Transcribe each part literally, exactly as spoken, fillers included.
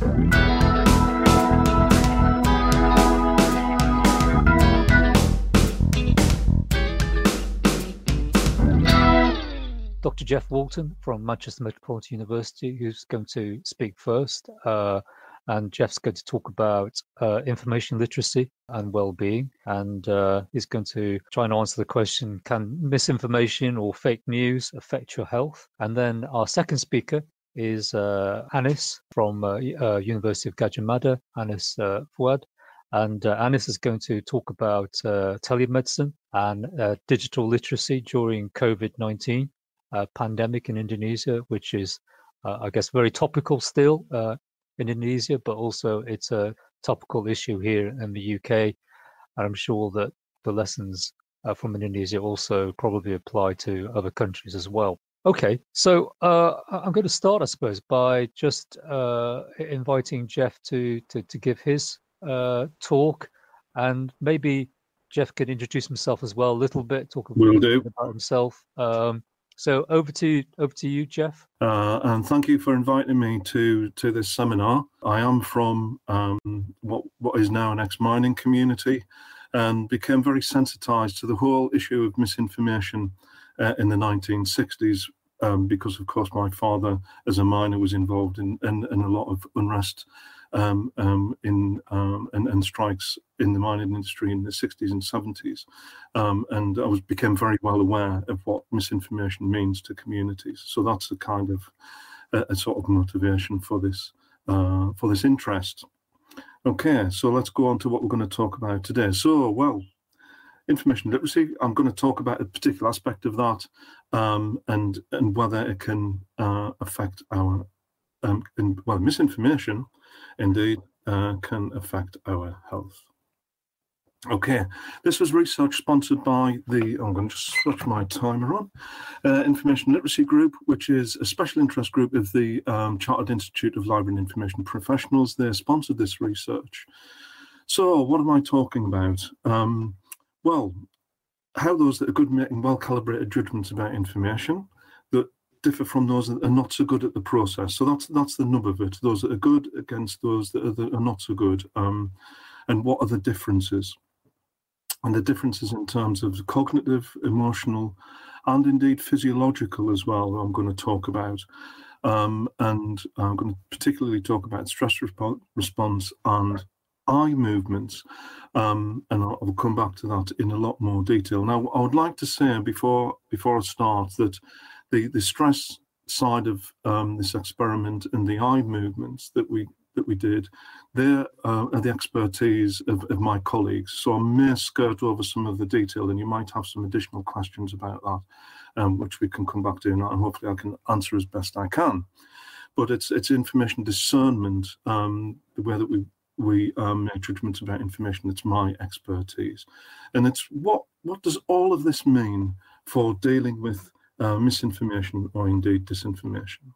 Doctor Jeff Walton from Manchester Metropolitan University, who's going to speak first. Uh, and Jeff's going to talk about uh, information literacy and well-being. And uh, he's going to try and answer the question, can misinformation or fake news affect your health? And then our second speaker is uh, Anis from uh, uh, University of Gadjah Mada, Anis uh, Fuad. And uh, Anis is going to talk about uh, telemedicine and uh, digital literacy during COVID nineteen. Uh, pandemic in Indonesia, which is, uh, I guess, very topical still uh, in Indonesia, but also it's a topical issue here in the U K. And I'm sure that the lessons uh, from Indonesia also probably apply to other countries as well. Okay, so uh, I'm going to start, I suppose, by just uh, inviting Jeff to, to, to give his uh, talk, and maybe Jeff can introduce himself as well a little bit, talk a Will little do. bit about himself. Um, So over to over to you, Jeff. Uh, and thank you for inviting me to to this seminar. I am from um, what what is now an ex-mining community, and became very sensitized to the whole issue of misinformation uh, in the nineteen sixties, um, because of course my father, as a miner, was involved in in, in a lot of unrest um, um, in um, and, and strikes in the mining industry in the sixties and seventies, um, and I was became very well aware of what misinformation means to communities. So that's a kind of a, a sort of motivation for this uh, for this interest. Okay, so let's go on to what we're going to talk about today. So, well, information literacy. I'm going to talk about a particular aspect of that, um, and and whether it can uh, affect our um, in, well, misinformation, indeed, uh, can affect our health. Okay, this was research sponsored by the, I'm going to just switch my timer on, uh, Information Literacy Group, which is a special interest group of the um, Chartered Institute of Library and Information Professionals. They sponsored this research. So what am I talking about? Um, well, how those that are good at making well-calibrated judgments about information that differ from those that are not so good at the process. So that's that's the nub of it, those that are good against those that are, that are not so good. Um, and what are the differences? And the differences in terms of cognitive, emotional, and indeed physiological as well, I'm going to talk about. Um, and I'm going to particularly talk about stress resp- response and eye movements. Um, and I'll, I'll come back to that in a lot more detail. Now, I would like to say before before I start that the, the stress side of um, this experiment and the eye movements that we that we did, there uh, are the expertise of, of my colleagues. So I may skirt over some of the detail, and you might have some additional questions about that, um, which we can come back to, and hopefully I can answer as best I can. But it's it's information discernment, um, the way that we we um, make judgments about information. It's my expertise, and it's what what does all of this mean for dealing with uh, misinformation or indeed disinformation?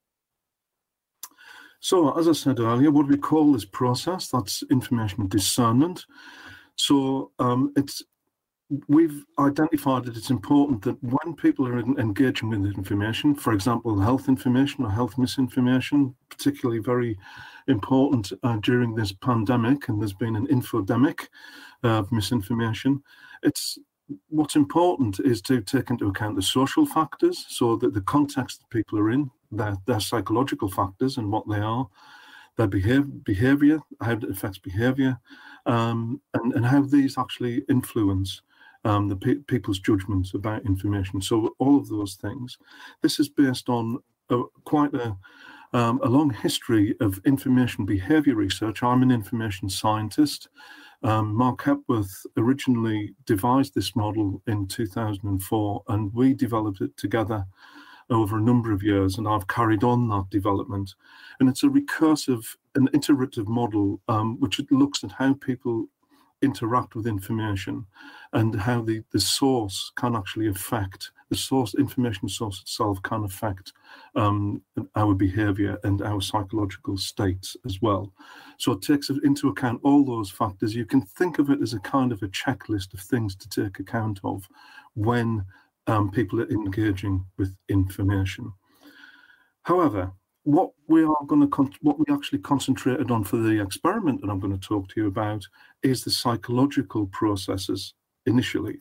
So, as I said earlier, what we call this process, that's information discernment. So, um, it's we've identified that it's important that when people are engaging with information, for example, health information or health misinformation, particularly very important uh, during this pandemic, and there's been an infodemic uh, of misinformation. It's what's important is to take into account the social factors, so that the context that people are in, their, their psychological factors and what they are, their behav- behavior, how it affects behavior, um, and, and how these actually influence um, the pe- people's judgments about information. So all of those things. This is based on a, quite a, um, a long history of information behavior research. I'm an information scientist. Um, Mark Hepworth originally devised this model in two thousand four, and we developed it together over a number of years, and I've carried on that development. And it's a recursive, an iterative model, um, which looks at how people interact with information and how the, the source can actually affect, the source, information source itself can affect um, our behavior and our psychological states as well. So it takes into account all those factors. You can think of it as a kind of a checklist of things to take account of when um, people are engaging with information. However, what we are going to, con- what we actually concentrated on for the experiment that I'm going to talk to you about is the psychological processes initially.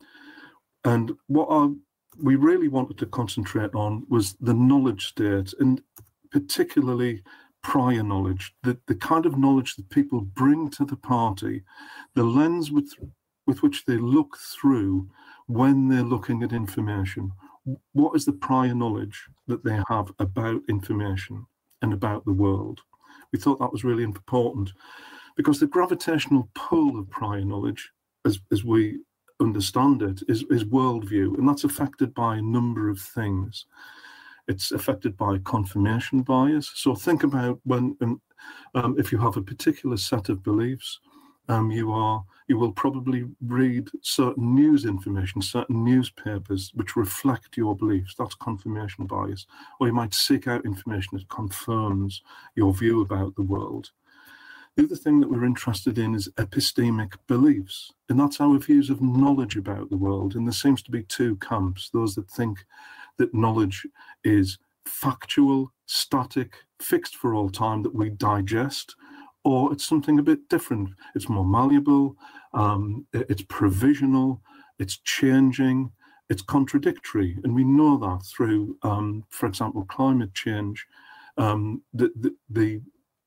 And what I, we really wanted to concentrate on was the knowledge state, and particularly prior knowledge, the, the kind of knowledge that people bring to the party, the lens with, with which they look through when they're looking at information. What is the prior knowledge that they have about information and about the world? We thought that was really important because the gravitational pull of prior knowledge, as, as we understand it, is, is worldview, and that's affected by a number of things. It's affected by confirmation bias. So think about when, um, um, if you have a particular set of beliefs, um, you are you will probably read certain news information, certain newspapers which reflect your beliefs. That's confirmation bias. Or you might seek out information that confirms your view about the world. The other thing that we're interested in is epistemic beliefs, and that's our views of knowledge about the world. And there seems to be two camps: those that think that knowledge is factual, static, fixed for all time, that we digest, or it's something a bit different. It's more malleable, um, it's provisional, it's changing, it's contradictory. And we know that through, um, for example, climate change. Um, the, the, the,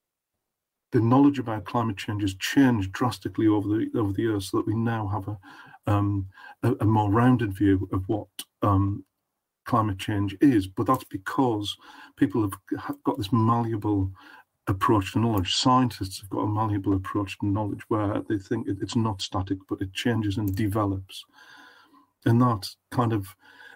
the knowledge about climate change has changed drastically over the over the years, so that we now have a, um, a, a more rounded view of what um, climate change is. But that's because people have got this malleable approach to knowledge. Scientists have got a malleable approach to knowledge where they think it, it's not static, but it changes and develops. And that kind of,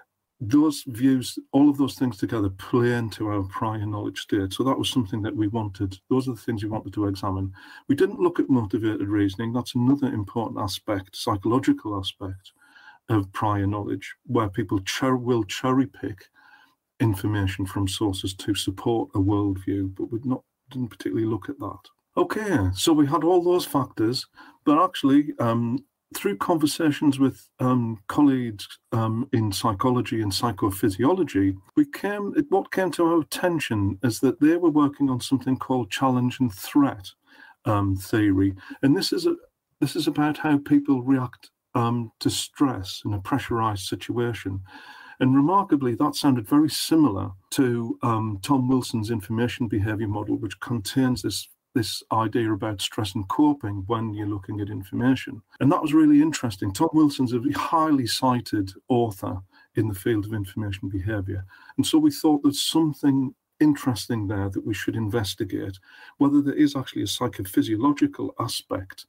those views, all of those things together play into our prior knowledge state. So that was something that we wanted, those are the things we wanted to examine. We didn't look at motivated reasoning. That's another important aspect, psychological aspect of prior knowledge, where people cher- will cherry pick information from sources to support a worldview, but we'd not didn't particularly look at that. Okay, so we had all those factors, but actually um, through conversations with um, colleagues um, in psychology and psychophysiology, we came. What came to our attention is that they were working on something called challenge and threat um, theory, and this is a this is about how people react um, to stress in a pressurized situation. And remarkably, that sounded very similar to um, Tom Wilson's information behavior model, which contains this, this idea about stress and coping when you're looking at information. And that was really interesting. Tom Wilson's a highly cited author in the field of information behavior. And so we thought there's something interesting there that we should investigate, whether there is actually a psychophysiological aspect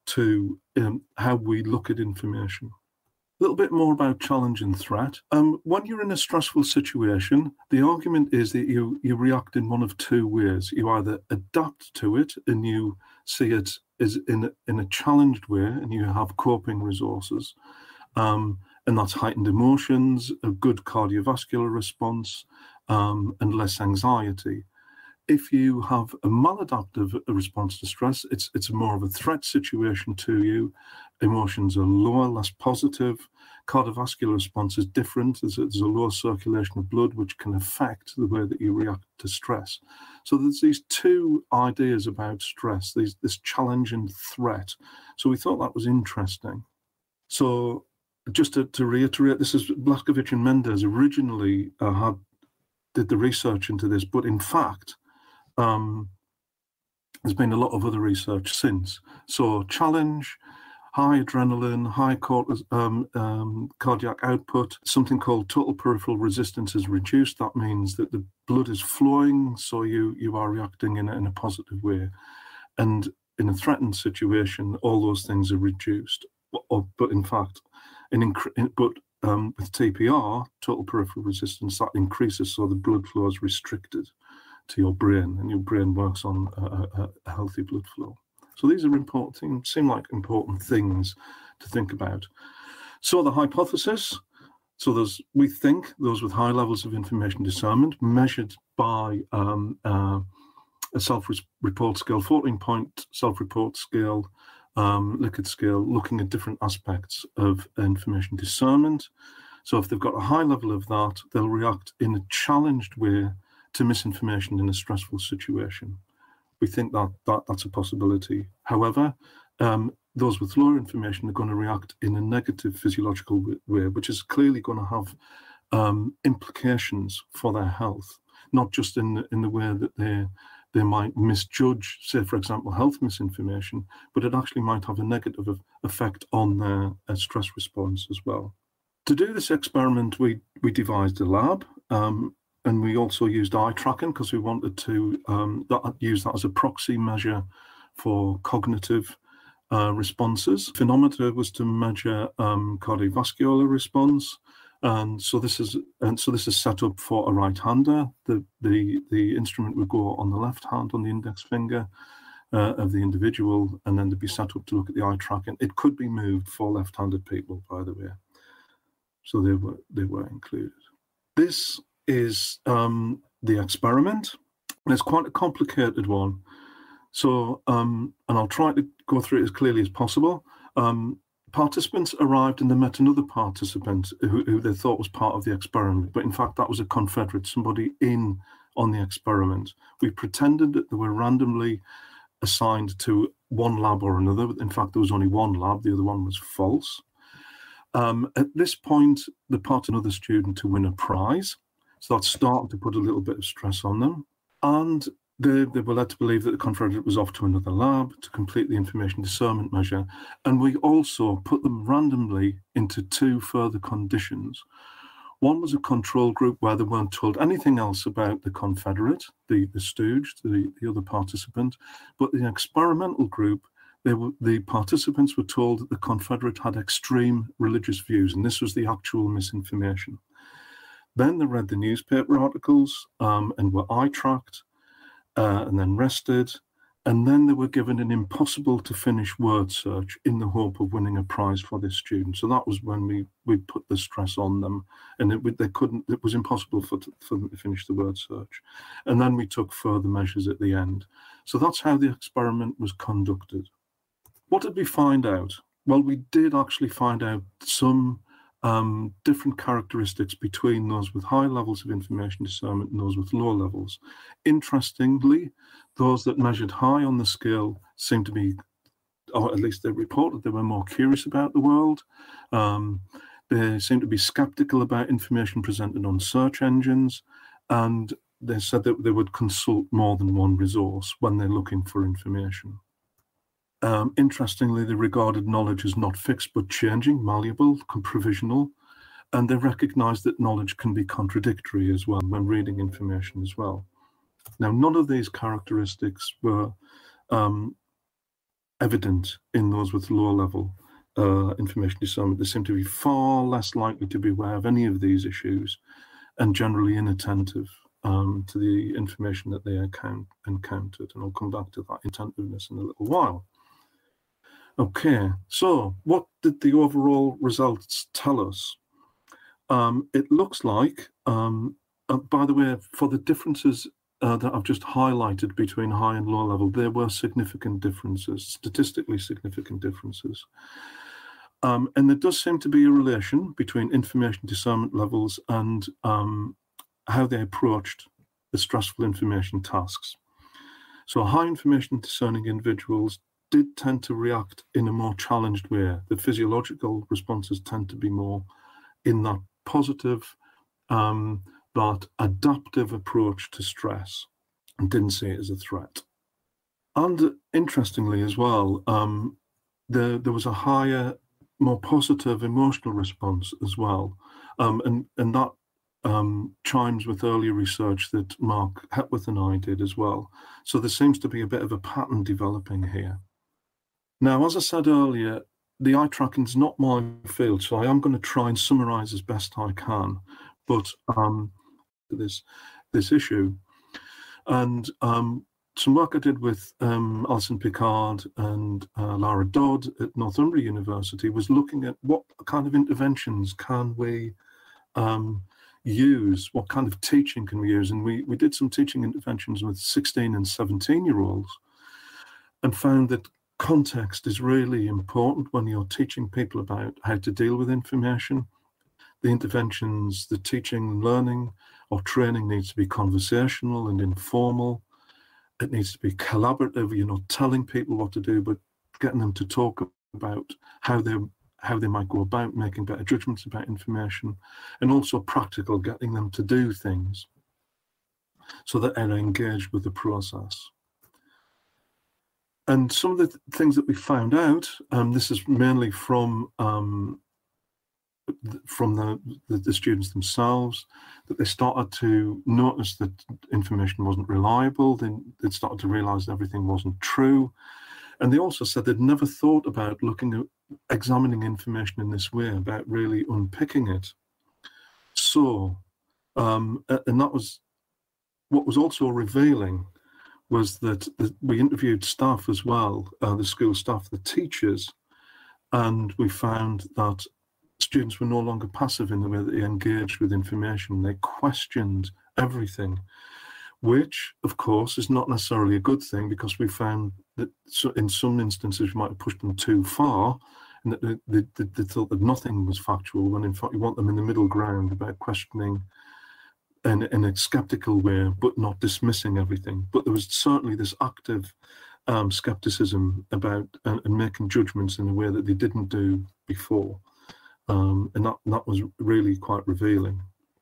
to um, how we look at information. A little bit more about challenge and threat. Um, when you're in a stressful situation, the argument is that you, you react in one of two ways. You either adapt to it and you see it as in, in a challenged way and you have coping resources. Um, and that's heightened emotions, a good cardiovascular response, um, and less anxiety. If you have a maladaptive response to stress, it's it's more of a threat situation to you. Emotions are lower, less positive. Cardiovascular response is different. There's a, there's a lower circulation of blood, which can affect the way that you react to stress. So there's these two ideas about stress, these, this challenge and threat. So we thought that was interesting. So just to, to reiterate, this is Blazkowicz and Mendez originally uh, had did the research into this, but in fact, Um, there's been a lot of other research since. So challenge, high adrenaline, high cortis, um, um, cardiac output, something called total peripheral resistance is reduced. That means that the blood is flowing, so you, you are reacting in a, in a positive way. And in a threatened situation, all those things are reduced. Or, but in fact, in, in, but um, with T P R, total peripheral resistance, that increases, so the blood flow is restricted to your brain, and your brain works on a, a, a healthy blood flow. So these are important, seem like important things to think about. So the hypothesis, so there's, we think those with high levels of information discernment measured by um, uh, a self-report scale, fourteen-point self-report scale, um, Likert scale, looking at different aspects of information discernment. So if they've got a high level of that, they'll react in a challenged way to misinformation in a stressful situation. We think that, that that's a possibility. However, um, those with lower information are going to react in a negative physiological way, which is clearly going to have um, implications for their health, not just in the, in the way that they they might misjudge, say, for example, health misinformation, but it actually might have a negative effect on their uh, stress response as well. To do this experiment, we, we devised a lab, um, and we also used eye tracking because we wanted to um, that, use that as a proxy measure for cognitive uh, responses. Phenometer was to measure um, cardiovascular response. And so this is and so this is set up for a right-hander. The the the instrument would go on the left hand on the index finger uh, of the individual, and then to be set up to look at the eye tracking. It could be moved for left-handed people, by the way. So they were they were included. This is um, the experiment, and it's quite a complicated one. So um, and I'll try to go through it as clearly as possible. Um, Participants arrived and they met another participant who, who they thought was part of the experiment, but in fact that was a Confederate, somebody in on the experiment. We pretended that they were randomly assigned to one lab or another. In fact, there was only one lab, the other one was false. Um, at this point, they part another student to win a prize, so that started to put a little bit of stress on them. And They, they were led to believe that the Confederate was off to another lab to complete the information discernment measure. And we also put them randomly into two further conditions. One was a control group where they weren't told anything else about the Confederate, the, the stooge, the, the other participant. But the experimental group, they were, the participants were told that the Confederate had extreme religious views, and this was the actual misinformation. Then they read the newspaper articles um, and were eye-tracked. Uh, and then rested, and then they were given an impossible to finish word search in the hope of winning a prize for this student. So that was when we we put the stress on them, and it they couldn't. It was impossible for for them to finish the word search, and then we took further measures at the end. So that's how the experiment was conducted. What did we find out? Well, we did actually find out some Um, different characteristics between those with high levels of information discernment and those with low levels. Interestingly, those that measured high on the scale seemed to be, or at least they reported, they were more curious about the world. Um, they seemed to be skeptical about information presented on search engines, and they said that they would consult more than one resource when they're looking for information. Um, interestingly, they regarded knowledge as not fixed but changing, malleable, provisional, and they recognized that knowledge can be contradictory as well when reading information as well. Now, none of these characteristics were um, evident in those with lower level uh, information discernment. They seem to be far less likely to be aware of any of these issues and generally inattentive um, to the information that they account encountered. And I'll come back to that attentiveness in a little while. Okay, so what did the overall results tell us? Um, it looks like, um, uh, by the way, for the differences uh, that I've just highlighted between high and low level, there were significant differences, statistically significant differences. Um, and there does seem to be a relation between information discernment levels and um, how they approached the stressful information tasks. So high information discerning individuals did tend to react in a more challenged way. The physiological responses tend to be more in that positive, um, that adaptive approach to stress, and didn't see it as a threat. And interestingly as well, um, there, there was a higher, more positive emotional response as well. Um, and, and that um, chimes with earlier research that Mark Hepworth and I did as well. So there seems to be a bit of a pattern developing here. Now, as I said earlier, the eye tracking is not my field, so I am going to try and summarize as best I can, but um, this this issue. And um, some work I did with um, Alison Picard and uh, Lara Dodd at Northumbria University was looking at what kind of interventions can we um, use, what kind of teaching can we use. And we, we did some teaching interventions with sixteen and seventeen year olds and found that context is really important when you're teaching people about how to deal with information. the interventions, the teaching and learning or training needs to be conversational and informal. It needs to be collaborative. You're not telling people what to do, but getting them to talk about how they how they might go about making better judgments about information, and also practical, getting them to do things so that they're engaged with the process. And some of the th things that we found out, um, this is mainly from um, from the, the, the students themselves, that they started to notice that information wasn't reliable. They, they started to realize everything wasn't true. And they also said they'd never thought about looking at examining information in this way, about really unpicking it. So, um, and that was what was also revealing, was that the, we interviewed staff as well, uh, the school staff, the teachers, and we found that students were no longer passive in the way that they engaged with information. They questioned everything, which, of course, is not necessarily a good thing, because we found that in some instances we might have pushed them too far, and that they, they, they thought that nothing was factual, when in fact you want them in the middle ground about questioning in, in a skeptical way, but not dismissing everything. But there was certainly this active um, skepticism about and, and making judgments in a way that they didn't do before. Um, and that, that was really quite revealing.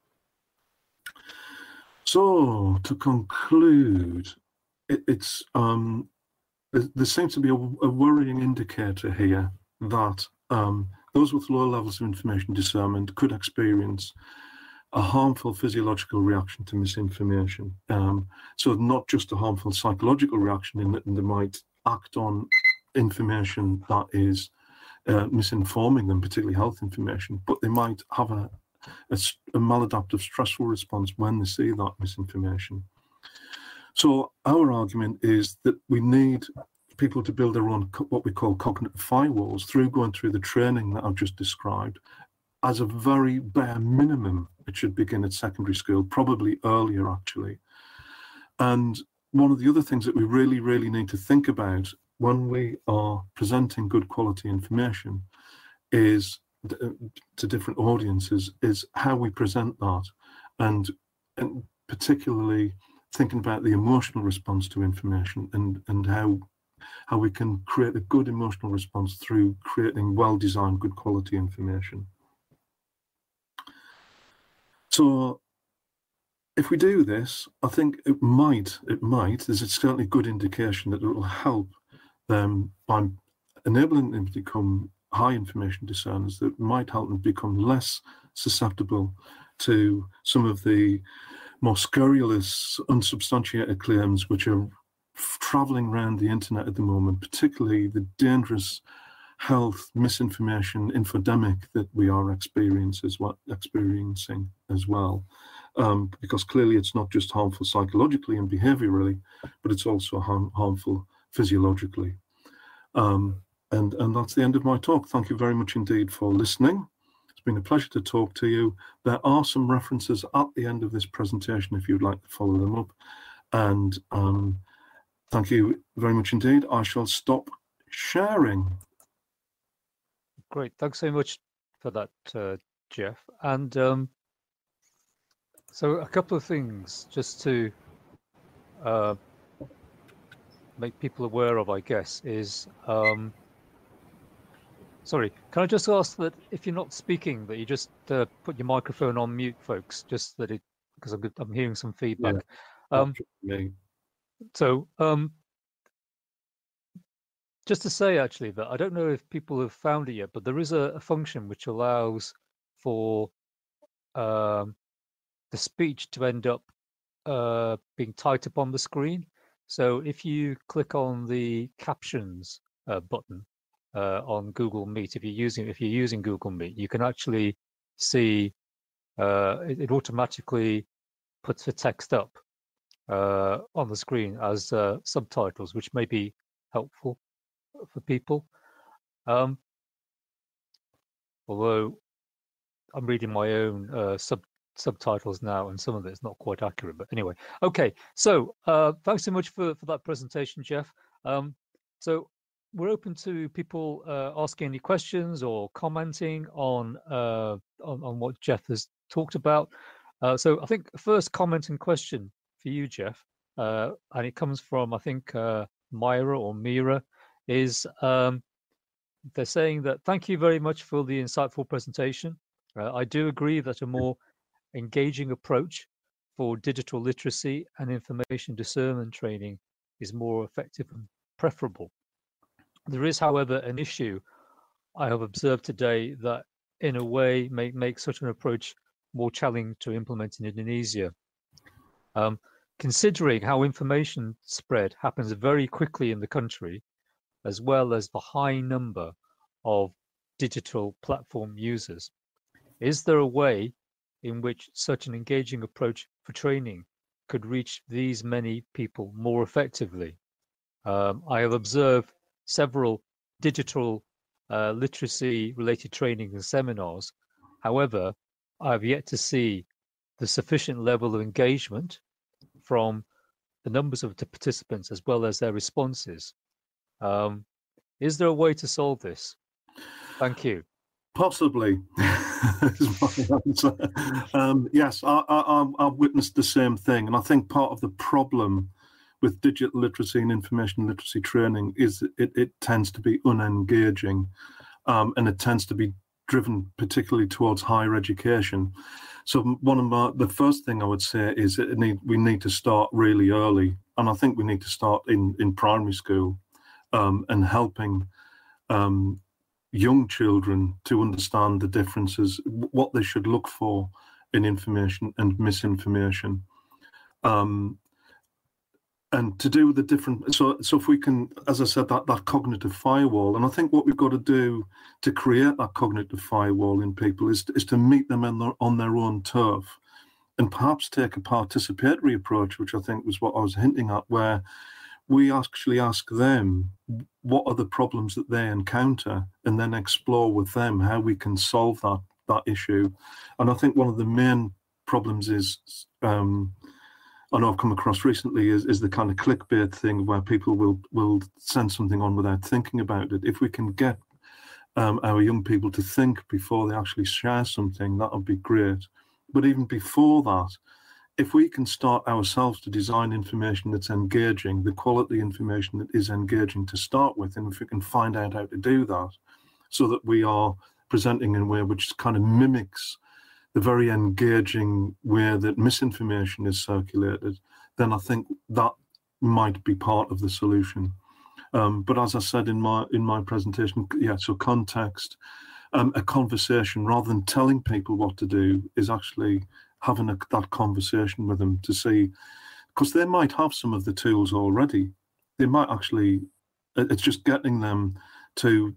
So, to conclude, it, it's um, there, there seems to be a, a worrying indicator here that um, those with low levels of information discernment could experience a harmful physiological reaction to misinformation. Um, so not just a harmful psychological reaction in that they might act on information that is uh, misinforming them, particularly health information, but they might have a, a, a maladaptive stressful response when they see that misinformation. So our argument is that we need people to build their own, what we call cognitive firewalls, through going through the training that I've just described. As a very bare minimum, it should begin at secondary school, probably earlier actually. And one of the other things that we really, really need to think about when we are presenting good quality information is to different audiences, is how we present that, and, and particularly thinking about the emotional response to information, and, and how, how we can create a good emotional response through creating well-designed, good quality information. So if we do this, I think it might, it might, there's a certainly good indication that it will help them by enabling them to become high information discerners, that might help them become less susceptible to some of the more scurrilous, unsubstantiated claims which are traveling around the internet at the moment, particularly the dangerous health misinformation infodemic that we are experiencing as well, experiencing as well. Um, because clearly it's not just harmful psychologically and behaviorally, but it's also harm, harmful physiologically. Um, and, and that's the end of my talk. Thank you very much indeed for listening. It's been a pleasure to talk to you. There are some references at the end of this presentation if you'd like to follow them up. And um, thank you very much indeed. I shall stop sharing. Great, thanks so much for that, uh, Jeff. And um, so a couple of things just to uh, make people aware of, I guess, is, um, sorry, can I just ask that if you're not speaking, that you just uh, put your microphone on mute, folks, just that it, because I'm, I'm hearing some feedback. Yeah, um, so, um, just to say, actually, that I don't know if people have found it yet, but there is a, a function which allows for um, the speech to end up uh, being typed up on the screen. So if you click on the captions uh, button uh, on Google Meet, if you're using if you're using Google Meet, you can actually see uh, it, it automatically puts the text up uh, on the screen as uh, subtitles, which may be helpful for people. Um, although I'm reading my own uh, sub subtitles now, and some of it's not quite accurate, but anyway. Okay, so uh, thanks so much for, for that presentation, Jeff. Um, so we're open to people uh, asking any questions or commenting on, uh, on on what Jeff has talked about. Uh, so I think first comment and question for you, Jeff, uh, and it comes from I think uh, Myra or Mira, is um, they're saying that thank you very much for the insightful presentation. Uh, I do agree that a more engaging approach for digital literacy and information discernment training is more effective and preferable. There is, however, an issue I have observed today that in a way may make such an approach more challenging to implement in Indonesia. Um, considering how information spread happens very quickly in the country, as well as the high number of digital platform users, is there a way in which such an engaging approach for training could reach these many people more effectively? Um, I have observed several digital uh, literacy related training and seminars. However, I have yet to see the sufficient level of engagement from the numbers of the participants as well as their responses. Um, is there a way to solve this? Thank you. Possibly, is my answer. Um, yes, I, I, I've witnessed the same thing, and I think part of the problem with digital literacy and information literacy training is that it, it tends to be unengaging, um, and it tends to be driven particularly towards higher education. So one of my, the first thing I would say is that it need, we need to start really early, and I think we need to start in, in primary school, um, and helping um, young children to understand the differences, what they should look for in information and misinformation. Um, and to do the different, so so if we can, as I said, that, that cognitive firewall, and I think what we've got to do to create that cognitive firewall in people is, is to meet them on their, on their own turf, and perhaps take a participatory approach, which I think was what I was hinting at, where we actually ask them what are the problems that they encounter, and then explore with them how we can solve that that issue. And I think one of the main problems is, um, I know I've come across recently, is, is the kind of clickbait thing where people will will send something on without thinking about it. If we can get um, our young people to think before they actually share something, that would be great. But even before that, if we can start ourselves to design information that's engaging, the quality information that is engaging to start with, and if we can find out how to do that so that we are presenting in a way which kind of mimics the very engaging way that misinformation is circulated, then I think that might be part of the solution. Um, but as I said in my in my presentation, yeah, so context, um, a conversation, rather than telling people what to do, is actually having a, that conversation with them to see, because they might have some of the tools already. They might actually, it's just getting them to,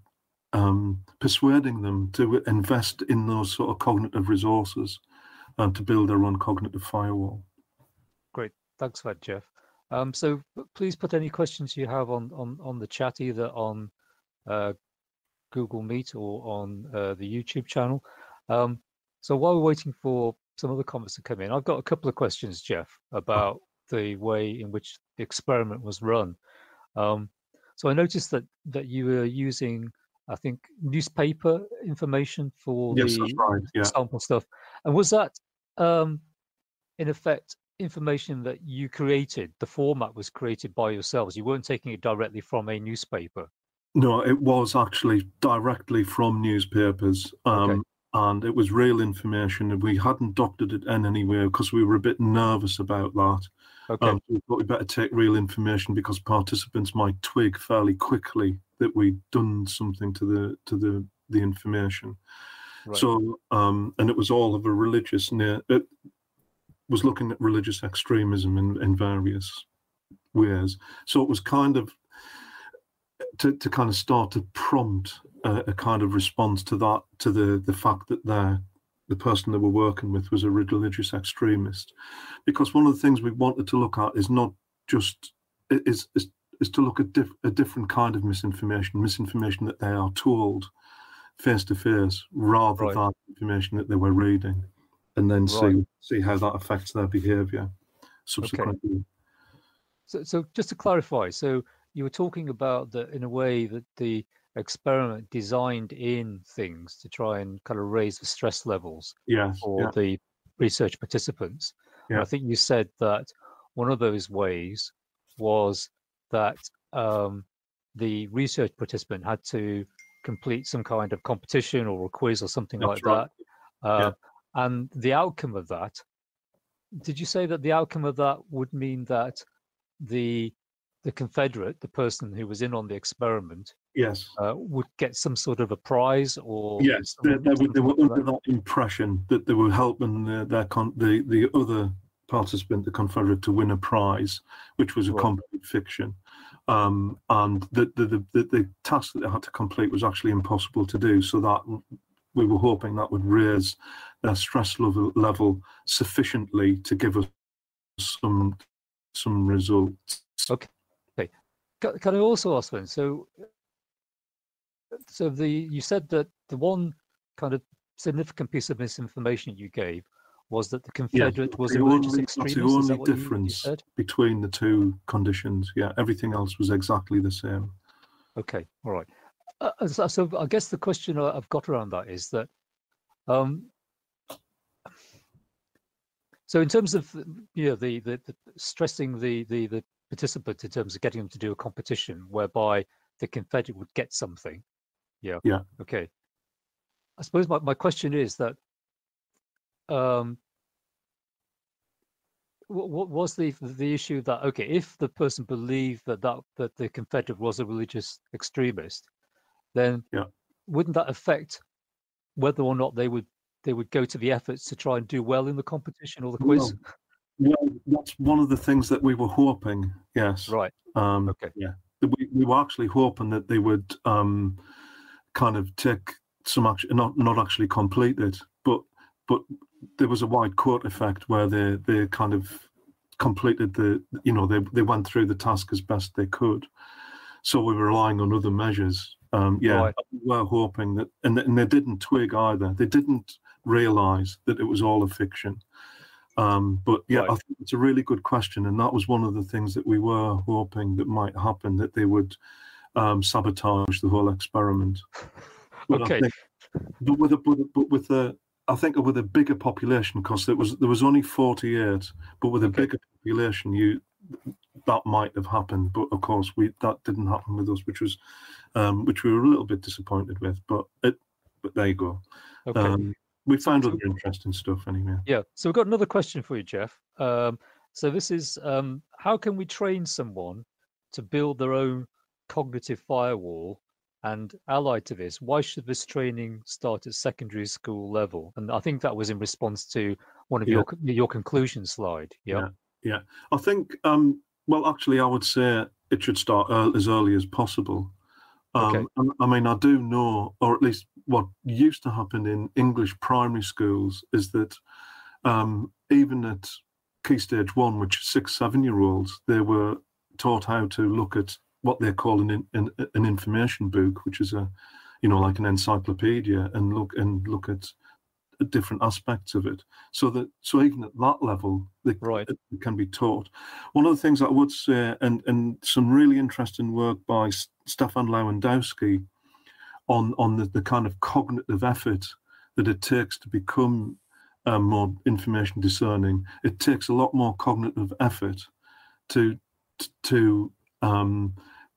um, persuading them to invest in those sort of cognitive resources and to build their own cognitive firewall. Great, thanks for that, Jeff. Um, so please put any questions you have on, on, on the chat, either on uh, Google Meet or on uh, the YouTube channel. Um, so while we're waiting for some other comments to come in, I've got a couple of questions, Jeff, about the way in which the experiment was run. Um, so I noticed that that you were using, I think, newspaper information for yes, the that's right. Yeah. sample stuff. And was that, um, in effect, information that you created? The format was created by yourselves. You weren't taking it directly from a newspaper. No, it was actually directly from newspapers. Um, okay. And it was real information, and we hadn't doctored it in any way because we were a bit nervous about that. Okay. Um, we thought we'd better take real information because participants might twig fairly quickly that we'd done something to the to the the information. Right. So, um, and it was all of a religious. It was looking at religious extremism in, in various ways. So it was kind of to to kind of start to prompt A, a kind of response to that, to the the fact that the the person that we're working with was a religious extremist, because one of the things we wanted to look at is not just is is, is to look at diff, a different kind of misinformation, misinformation that they are told face to face, rather right. than information that they were reading, and then right. see see how that affects their behaviour subsequently. Okay. So, so just to clarify, so you were talking about that in a way that the experiment designed in things to try and kind of raise the stress levels Yes. for Yeah. the research participants. And Yeah. I think you said that one of those ways was that um, the research participant had to complete some kind of competition or a quiz or something That's like right. that. Uh, Yeah. And the outcome of that, did you say that the outcome of that would mean that the the Confederate, the person who was in on the experiment, Yes. uh, would get some sort of a prize or Yes. They, some, they, were, they something were like under that? that impression that they were helping the, their con- the the other participant, the Confederate, to win a prize, which was a Right. complete fiction. Um, and the the, the the the task that they had to complete was actually impossible to do. So that we were hoping that would raise their stress level level sufficiently to give us some some results. Okay. Okay. Can, can I also ask then? So, so the you said that the one kind of significant piece of misinformation you gave was that the Yes, Confederate that's was the a religious only, that's the extremist. Is only that what you, you difference said? between the two conditions. Yeah, everything else was exactly the same. Okay. All right. Uh, so, so I guess the question I- I've got around that is that, um, so in terms of you know the, the, the stressing the, the the participant in terms of getting them to do a competition whereby the Confederate would get something. Yeah. Yeah. Okay. I suppose my, my question is that um, what, what was the the issue that okay, if the person believed that that that the Confederate was a religious extremist, then Yeah. wouldn't that affect whether or not they would they would go to the efforts to try and do well in the competition or the quiz? Well, well, that's one of the things that we were hoping. Yes. Right. Um, Okay. Yeah. We, we were actually hoping that they would um, kind of take some action, not not actually complete it, but but there was a wide court effect where they they kind of completed the you know they they went through the task as best they could. So we were relying on other measures. Um, yeah, Right. we were hoping that, and, and they didn't twig either. They didn't realise that it was all a fiction. Um, but yeah, Right. I think it's a really good question, and that was one of the things that we were hoping that might happen, that they would um, sabotage the whole experiment. But Okay. I think, but with a but, but with a, I think with a bigger population, because there was there was only forty-eight, but with a Okay. bigger population, you that might have happened. But of course, we that didn't happen with us, which was um, which we were a little bit disappointed with. But it, but there you go. Okay. Um, we So, found so other interesting stuff anyway. yeah. So we've got another question for you, Jeff. Um, so this is um, how can we train someone to build their own cognitive firewall? And allied to this, why should this training start at secondary school level? And I think that was in response to one of Yeah. your your conclusion slide. Yeah. Yeah. Yeah. I think. Um, well, actually, I would say it should start ear- as early as possible. Okay. Um, I, I mean, I do know, or at least what used to happen in English primary schools is that um, even at Key Stage One, which is six, seven-year-olds, they were taught how to look at what they call an, an an information book, which is a, you know, like an encyclopedia, and look and look at different aspects of it. So that so even at that level, they, Right. it can be taught. One of the things I would say, and and some really interesting work by S- Stefan Lewandowski on on the, the kind of cognitive effort that it takes to become um, more information discerning. It takes a lot more cognitive effort to to um,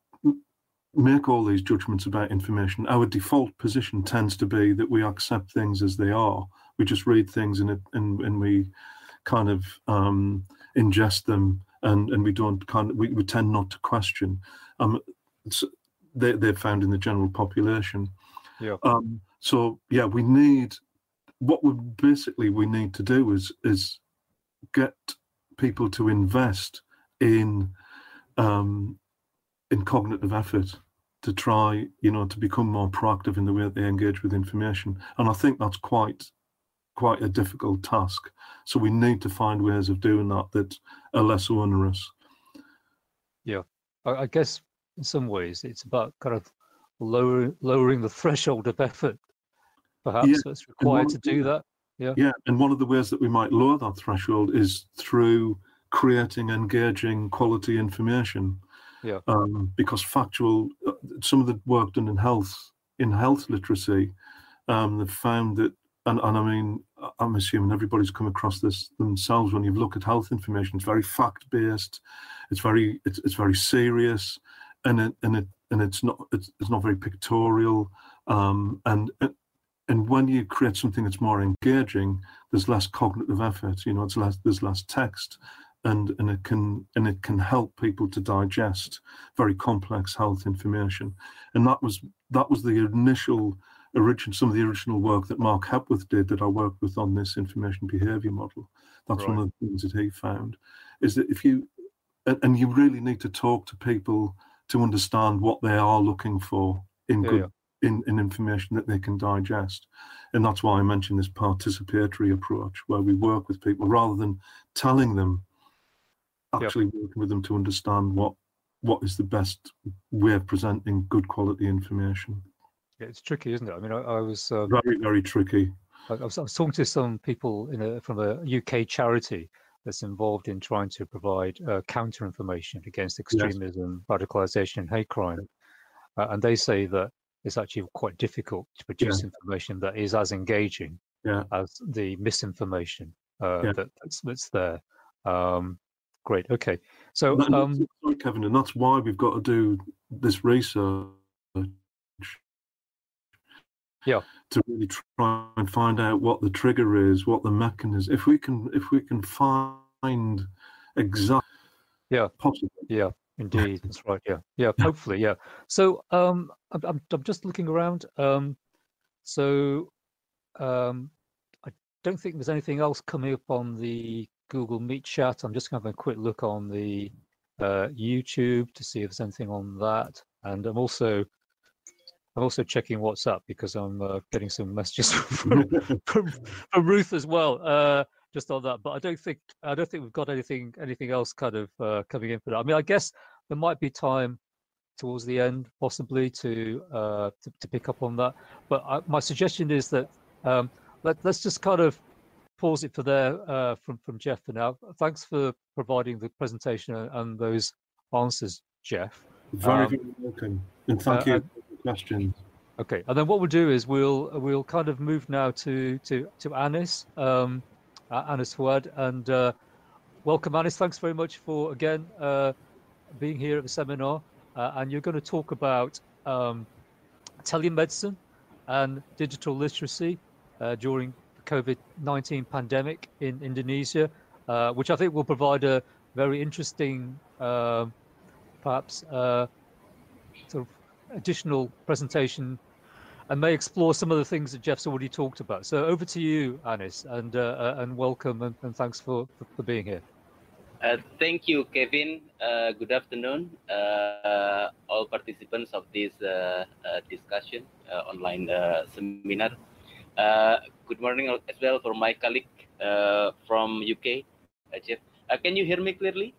make all these judgments about information. Our default position tends to be that we accept things as they are. We just read things and it, and, and we kind of um, ingest them, and, and we don't kind of we, we tend not to question. Um, they they're found in the general population. Yeah. Um, so yeah, we need what we basically we need to do is is get people to invest in um, in cognitive effort to try, you know, to become more proactive in the way that they engage with information. And I think that's quite quite a difficult task. So we need to find ways of doing that that are less onerous. Yeah. I, I guess in some ways it's about kind of lowering lowering the threshold of effort, perhaps, Yeah, that's required to do that. Yeah. Yeah, and one of the ways that we might lower that threshold is through creating engaging quality information. Yeah. Um, because factual, some of the work done in health, in health literacy, um, they've found that, and, and I mean, I'm assuming everybody's come across this themselves when you look at health information. It's very fact-based, it's very, it's, it's very serious, and it, and it, and it's not, it's, it's not very pictorial, um, and and when you create something that's more engaging, there's less cognitive effort. You know, it's less, there's less text, and and it can and it can help people to digest very complex health information. And that was that was the initial origin, some of the original work that Mark Hepworth did, that I worked with on this information behavior model. That's right. One of the things that he found, is that if you and, and you really need to talk to people to understand what they are looking for in yeah, good. Yeah. In, in information that they can digest. And that's why I mentioned this participatory approach, where we work with people rather than telling them, actually yep. working with them to understand what what is the best way of presenting good quality information. Yeah, it's tricky, isn't it? I mean, I, I was um, very, very tricky. I, I, was, I was talking to some people in a, from a U K charity that's involved in trying to provide uh, counter information against extremism, yes. radicalization, and hate crime, uh, and they say that it's actually quite difficult to produce yeah. information that is as engaging yeah. as the misinformation uh, yeah. that, that's, that's there. Um, great. Okay. So, that, um, sorry, Kevin, and that's why we've got to do this research. Yeah. To really try and find out what the trigger is, what the mechanism. If we can, if we can find exact. Yeah. Possible. Yeah. Indeed, that's right. Yeah, yeah. Hopefully, yeah. So, um, I'm I'm, I'm just looking around. Um, so, um, I don't think there's anything else coming up on the Google Meet chat. I'm just going to have a quick look on the uh, YouTube to see if there's anything on that. And I'm also I'm also checking WhatsApp because I'm uh, getting some messages from, from, from Ruth as well. Uh, just on that, but I don't think I don't think we've got anything anything else kind of uh, coming in for that. I mean, I guess there might be time towards the end, possibly to uh, to, to pick up on that. But I, my suggestion is that um, let let's just kind of pause it for there uh, from from Jeff for now. Thanks for providing the presentation and, and those answers, Jeff. Very, um, very welcome, and thank uh, you for the questions. Okay, and then what we'll do is we'll we'll kind of move now to to to Anis. Um, Uh, Anis Fouad, and uh, welcome, Anis. Thanks very much for again uh, being here at the seminar. Uh, and you're going to talk about um, telemedicine and digital literacy uh, during the COVID nineteen pandemic in Indonesia, uh, which I think will provide a very interesting, uh, perhaps, uh, sort of additional presentation, and may explore some of the things that Jeff's already talked about. So over to you, Anis, and uh, and welcome, and, and thanks for, for, for being here. Uh, thank you, Kevin. Uh, good afternoon, uh, all participants of this uh, uh, discussion, uh, online uh, seminar. Uh, good morning as well for my colleague uh, from U K, uh, Jeff. Uh, can you hear me clearly?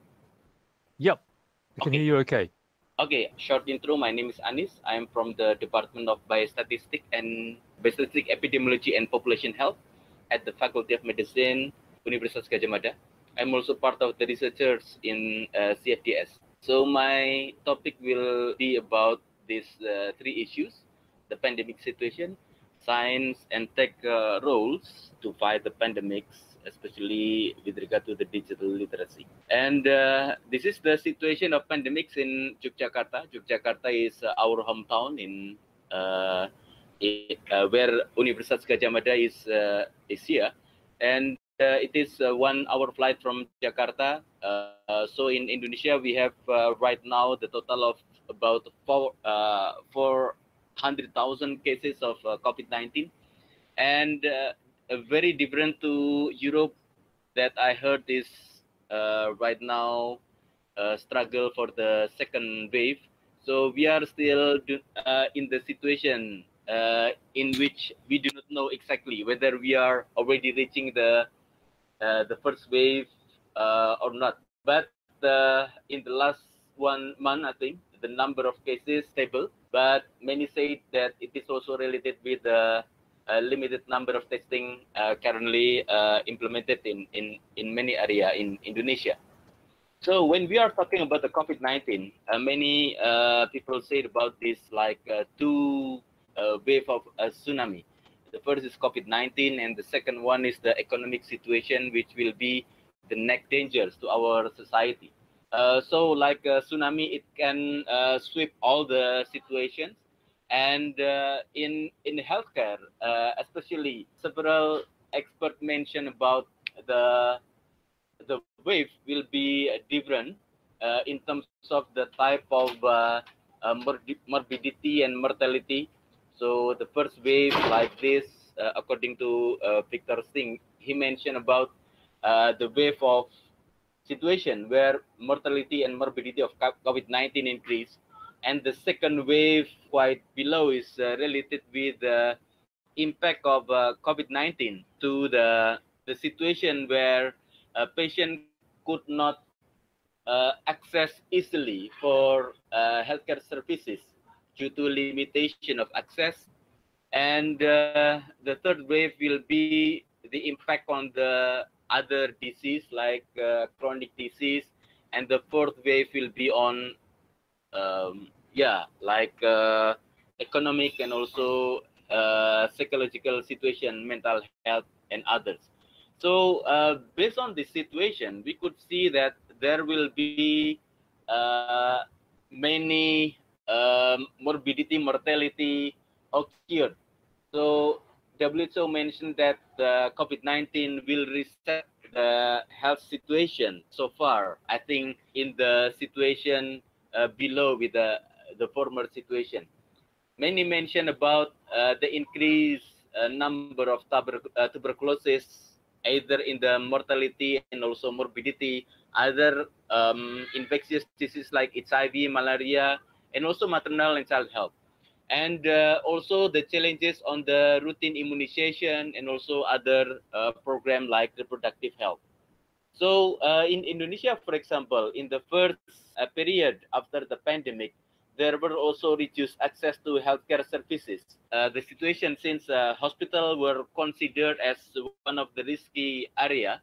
Yep, I can okay. hear you okay. Okay, short intro. My name is Anis. I am from the Department of Biostatistics and Biostatistics Epidemiology and Population Health at the Faculty of Medicine, Universitas Gadjah Mada. I'm also part of the researchers in uh, C F D S. So my topic will be about these uh, three issues: the pandemic situation, science and tech uh, roles to fight the pandemics, especially with regard to the digital literacy. And uh, this is the situation of pandemics in Yogyakarta. Yogyakarta is uh, our hometown in uh, it, uh, where Universitas Gadjah Mada is uh, is here, and uh, it is uh, one hour flight from Jakarta. Uh, so in Indonesia, we have uh, right now the total of about four uh, four hundred thousand cases of uh, COVID nineteen, and uh, very different to Europe that I heard is uh, right now uh, struggle for the second wave. So we are still do, uh, in the situation uh, in which we do not know exactly whether we are already reaching the uh, the first wave uh, or not. But uh, in the last one month, I think the number of cases stable, but many say that it is also related with the a limited number of testing uh, currently uh, implemented in, in, in many areas in Indonesia. So when we are talking about the COVID nineteen, uh, many uh, people said about this like uh, two uh, wave of a tsunami. The first is COVID nineteen, and the second one is the economic situation, which will be the next dangers to our society. Uh, so like a tsunami, it can uh, sweep all the situations. And uh, in in healthcare, uh, especially, several experts mention about the the wave will be uh, different uh, in terms of the type of uh, uh, morbidity and mortality. So the first wave like this, uh, according to uh, Victor Singh, he mentioned about uh, the wave of situation where mortality and morbidity of COVID nineteen increase. And the second wave quite below is uh, related with the impact of uh, COVID nineteen to the, the situation where a patient could not uh, access easily for uh, healthcare services due to limitation of access. And uh, the third wave will be the impact on the other disease like uh, chronic disease. And the fourth wave will be on, um, yeah, like uh, economic and also uh, psychological situation, mental health, and others. So uh, based on this situation, we could see that there will be uh, many um, morbidity, mortality occurred. So W H O mentioned that uh, COVID nineteen will reset the health situation so far. I think in the situation uh, below with the, the former situation. Many mention about uh, the increased uh, number of tuber uh, tuberculosis, either in the mortality and also morbidity, other um, infectious diseases like H I V, malaria, and also maternal and child health. And uh, also the challenges on the routine immunization and also other uh, program like reproductive health. So uh, in Indonesia, for example, in the first uh, period after the pandemic, there were also reduced access to healthcare services. Uh, the situation since uh, hospitals were considered as one of the risky area,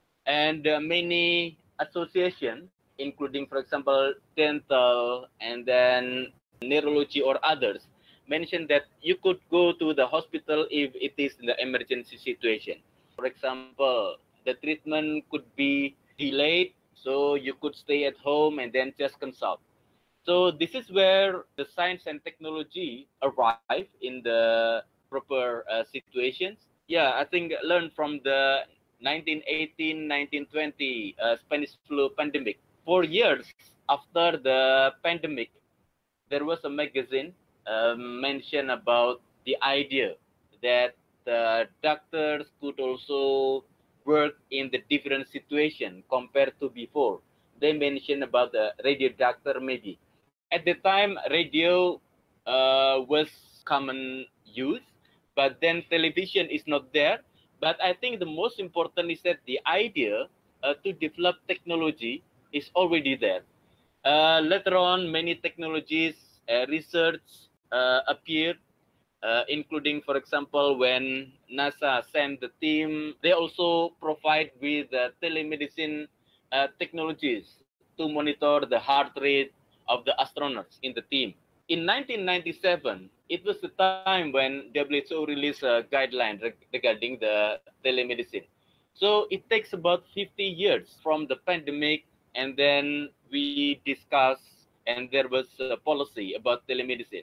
and uh, many associations, including, for example, dental and then neurology or others, mentioned that you could go to the hospital if it is in the emergency situation. For example, the treatment could be delayed, so you could stay at home and then just consult. So this is where the science and technology arrive in the proper uh, situations. Yeah, I think learn from the nineteen eighteen, nineteen twenty uh, Spanish flu pandemic. For years after the pandemic, there was a magazine uh, mentioned about the idea that the doctors could also work in the different situation compared to before. They mentioned about the radio doctor maybe. At the time, radio uh, was common use, but then television is not there. But I think the most important is that the idea uh, to develop technology is already there. Uh, later on, many technologies, uh, research uh, appeared, uh, including, for example, when NASA sent the team, they also provide with uh, telemedicine uh, technologies to monitor the heart rate of the astronauts in the team. In nineteen ninety-seven, it was the time when W H O released a guideline reg regarding the telemedicine. So it takes about fifty years from the pandemic, and then we discussed, and there was a policy about telemedicine.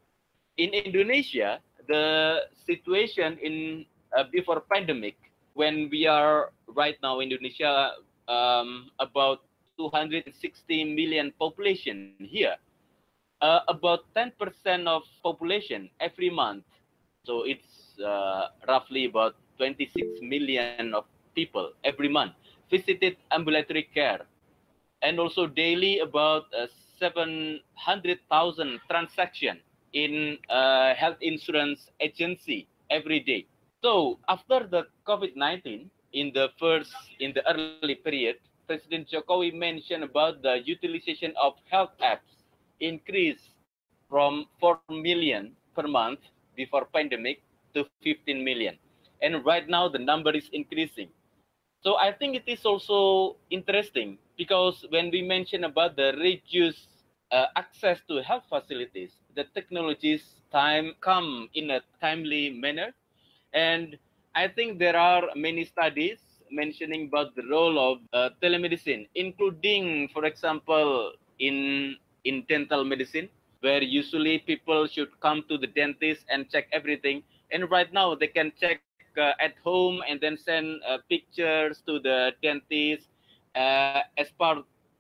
In Indonesia, the situation in uh, before pandemic, when we are right now in Indonesia, um, about two hundred sixty million population here, uh, about ten percent of population every month. So it's uh, roughly about twenty-six million of people every month visited ambulatory care, and also daily about uh, seven hundred thousand transaction in uh, health insurance agency every day. So after the COVID nineteen, in the first, in the early period, President Jokowi mentioned about the utilization of health apps increased from four million per month before pandemic to fifteen million. And right now the number is increasing. So I think it is also interesting because when we mention about the reduced uh, access to health facilities, the technologies time come in a timely manner. And I think there are many studies mentioning about the role of uh, telemedicine, including, for example, in in dental medicine, where usually people should come to the dentist and check everything. And right now they can check uh, at home and then send uh, pictures to the dentist uh, as part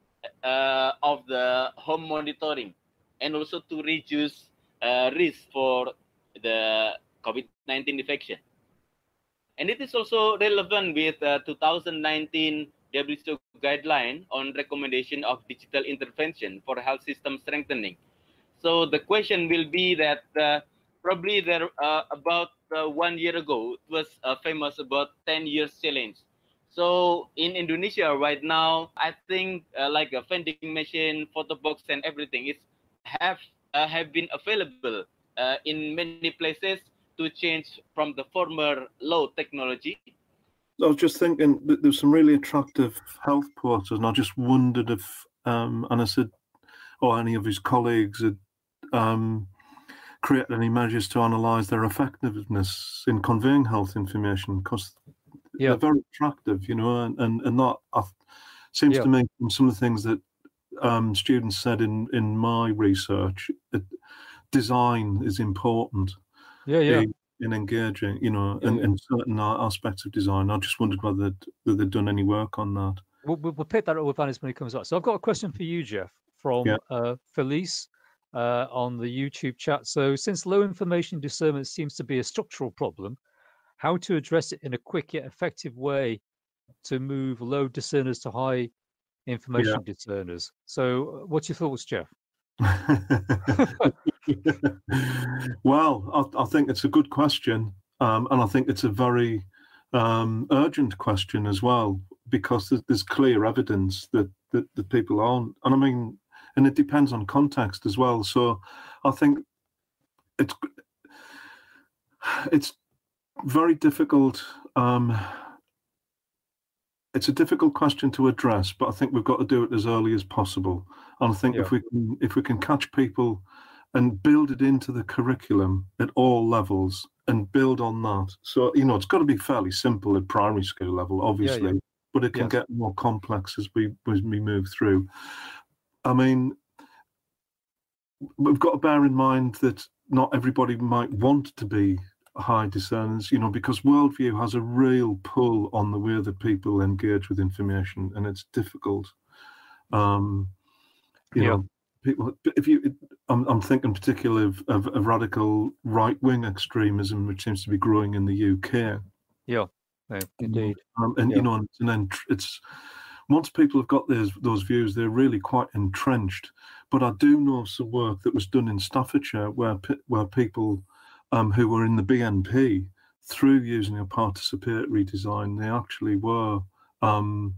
uh, of the home monitoring, and also to reduce uh, risk for the COVID nineteen infection. And it is also relevant with uh, two thousand nineteen W H O guideline on recommendation of digital intervention for health system strengthening. So the question will be that uh, probably there uh, about uh, one year ago, it was uh, famous about ten years challenge. So in Indonesia right now, I think uh, like a vending machine, photo box, and everything is have uh, have been available uh, in many places to change from the former low technology. I was just thinking that there's some really attractive health portals, and I just wondered if, um, and I said, or any of his colleagues had um, created any measures to analyse their effectiveness in conveying health information, because yeah. they're very attractive, you know, and, and, and that uh, seems yeah. to me from some of the things that um, students said in, in my research, that design is important. Yeah, yeah. In, in engaging, you know, yeah, in, yeah. in certain aspects of design. I just wondered whether they'd, whether they'd done any work on that. We'll, we'll pick that up with Anis when he comes up. So I've got a question for you, Jeff, from yeah. uh, Felice uh, on the YouTube chat. So since low information discernment seems to be a structural problem, how to address it in a quick yet effective way to move low discerners to high information yeah. discerners? So what's your thoughts, Jeff? Well, I, I think it's a good question, um, and I think it's a very um, urgent question as well, because there's, there's clear evidence that, that that people aren't, and I mean, and it depends on context as well. So I think it's it's very difficult. Um, It's a difficult question to address, but I think we've got to do it as early as possible. And I think yeah. if we can, if we can catch people and build it into the curriculum at all levels and build on that. So, you know, it's got to be fairly simple at primary school level, obviously, yeah, yeah. but it can yes. get more complex as we as we move through. I mean, we've got to bear in mind that not everybody might want to be high discerners, you know, because worldview has a real pull on the way that people engage with information, and it's difficult. Um, you yeah. know, people. If you, I'm, I'm thinking particularly of, of, of radical right-wing extremism, which seems to be growing in the U K. Yeah, yeah indeed. Um, and yeah. you know, and then it's once people have got those those views, they're really quite entrenched. But I do know some work that was done in Staffordshire where where people. Um, who were in the B N P, through using a participatory design, they actually were um,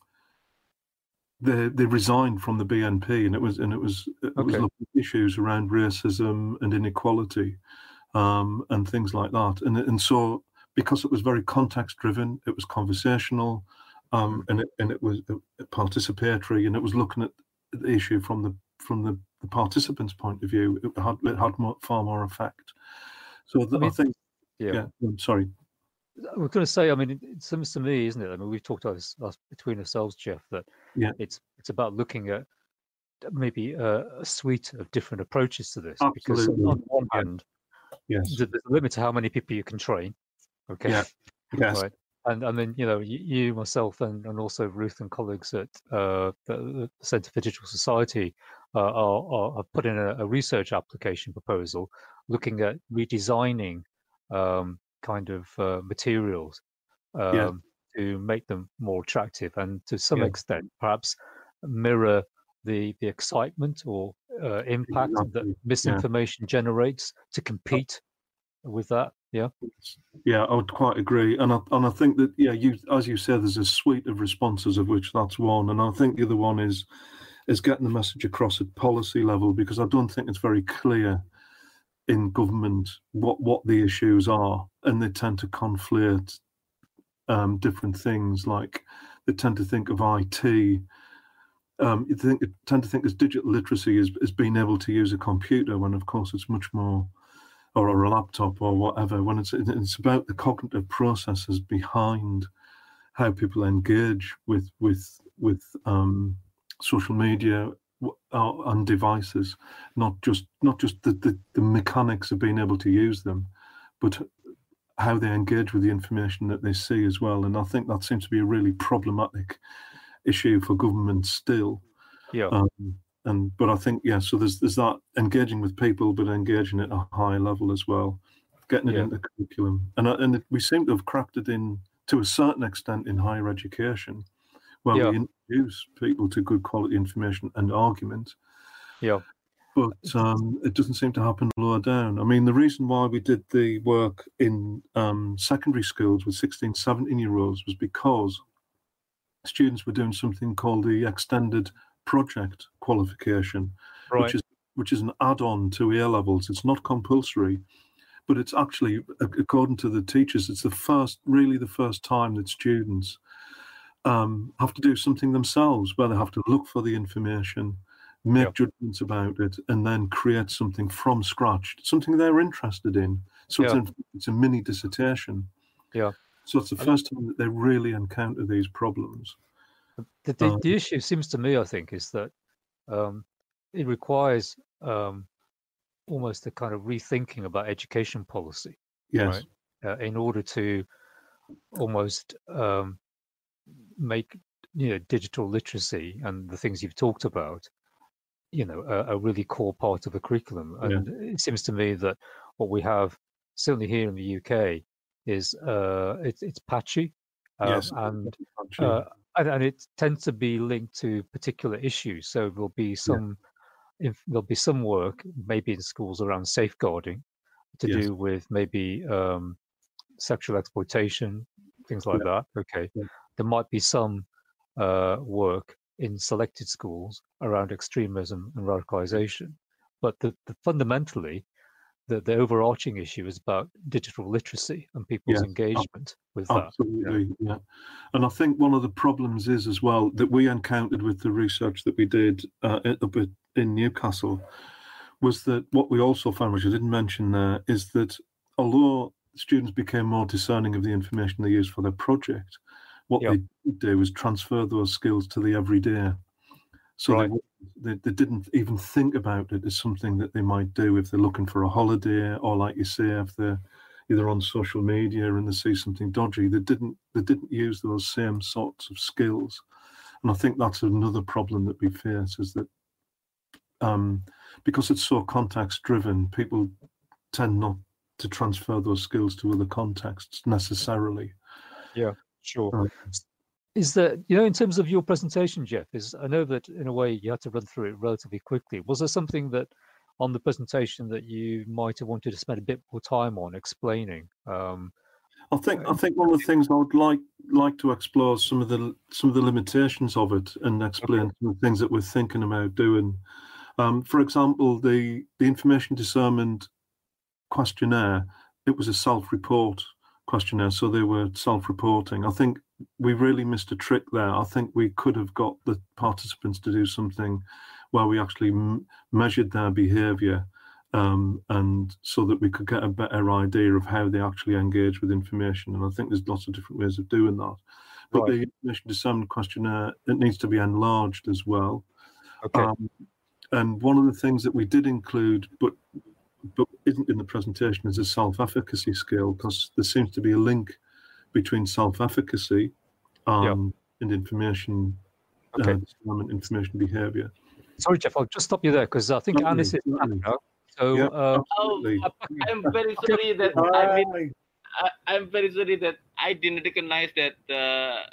they they resigned from the B N P, and it was and it was it okay. was looking at issues around racism and inequality um, and things like that. And and so because it was very context driven, it was conversational, um, and it and it was participatory, and it was looking at the issue from the from the, the participants' point of view. It had it had more, far more effect. So the, I, mean, I think, yeah. yeah I'm sorry. I was going to say, I mean, it seems to me, isn't it? I mean, we've talked about this between ourselves, Jeff, that yeah. it's it's about looking at maybe a, a suite of different approaches to this. Absolutely. Because on one hand, yes. there's a limit to how many people you can train. Okay. Yeah. Yes. Right. And I mean, you know, you, you myself, and, and also Ruth and colleagues at uh, the, the Centre for Digital Society uh, are, are, are put in a, a research application proposal looking at redesigning um, kind of uh, materials um, yeah. to make them more attractive and to some yeah. extent perhaps mirror the the excitement or uh, impact exactly. that misinformation yeah. generates to compete with that. Yeah, yeah, I would quite agree, and I and I think that yeah, you as you said, there's a suite of responses of which that's one, and I think the other one is is getting the message across at policy level, because I don't think it's very clear in government what what the issues are, and they tend to conflate um, different things. Like they tend to think of I T um, you think you tend to think as digital literacy is, is being able to use a computer, when of course it's much more, or, or a laptop or whatever, when it's it's about the cognitive processes behind how people engage with with with um, social media on devices, not just not just the, the, the mechanics of being able to use them, but how they engage with the information that they see as well. And I think that seems to be a really problematic issue for government still. Yeah. Um, and but I think yeah, so there's there's that engaging with people, but engaging at a high level as well, getting it Yeah. into curriculum. And and it, we seem to have cracked it in to a certain extent in higher education, where Yeah. we introduce people to good quality information and argument. Yeah. But um, it doesn't seem to happen lower down. I mean, the reason why we did the work in um, secondary schools with sixteen, seventeen year olds was because students were doing something called the extended project qualification, Right. which is which is an add-on to A levels. It's not compulsory, but it's actually, according to the teachers, it's the first, really the first time that students um, have to do something themselves, where they have to look for the information, make Yeah. judgments about it, and then create something from scratch, something they're interested in. So it's, Yeah. a, it's a mini dissertation. Yeah. So it's the I first time that they really encounter these problems. The, the, Um, the issue seems to me, I think, is that um, it requires um, almost a kind of rethinking about education policy, yes, right? Uh, in order to almost um, make, you know, digital literacy and the things you've talked about, you know, a, a really core part of the curriculum. Yeah. And it seems to me that what we have, certainly here in the U K, is uh, it's it's patchy, um, yes, and actually, uh, and, and it tends to be linked to particular issues. So there'll be some, if there'll be some work maybe in schools around safeguarding to yes, do with maybe um, sexual exploitation, things like that. Okay, Yeah. there might be some uh, work in selected schools around extremism and radicalization, but the, the fundamentally, the, the overarching issue is about digital literacy and people's Yes, engagement with that. absolutely, yeah. And I think one of the problems is as well that we encountered with the research that we did uh, up at- in Newcastle was that what we also found, which I didn't mention there, is that although students became more discerning of the information they used for their project, what Yeah. they did do is transfer those skills to the everyday. So Right. they, they they didn't even think about it as something that they might do if they're looking for a holiday, or like you say, if they're either on social media and they see something dodgy. They didn't they didn't use those same sorts of skills, and I think that's another problem that we face, is that um, because it's so context driven, people tend not to transfer those skills to other contexts necessarily. Yeah, sure. Um, Is that, you know, in terms of your presentation, Jeff, is I know that in a way you had to run through it relatively quickly. Was there something that on the presentation that you might have wanted to spend a bit more time on explaining? Um, I think I think one of the things I would like like to explore some of the some of the limitations of it, and explain Okay. some of the things that we're thinking about doing. Um, for example, the the information discernment questionnaire, it was a self-report questionnaire, so they were self-reporting. I think we really missed a trick there. I think we could have got the participants to do something where we actually m- measured their behaviour, um, and so that we could get a better idea of how they actually engage with information. And I think there's lots of different ways of doing that. But Right. the information discernment questionnaire, it needs to be enlarged as well. Okay. Um, and one of the things that we did include, but but isn't in the presentation, is a self-efficacy scale, because there seems to be a link between self-efficacy um, and information, Okay. uh, discernment, information behaviour. Sorry, Jeff, I'll just stop you there because I think Certainly, Anis is back certainly. now. So, Yeah, um, Oh, absolutely. I'm very Okay. sorry that I mean, Hi. I, I'm very sorry that I didn't recognize that uh,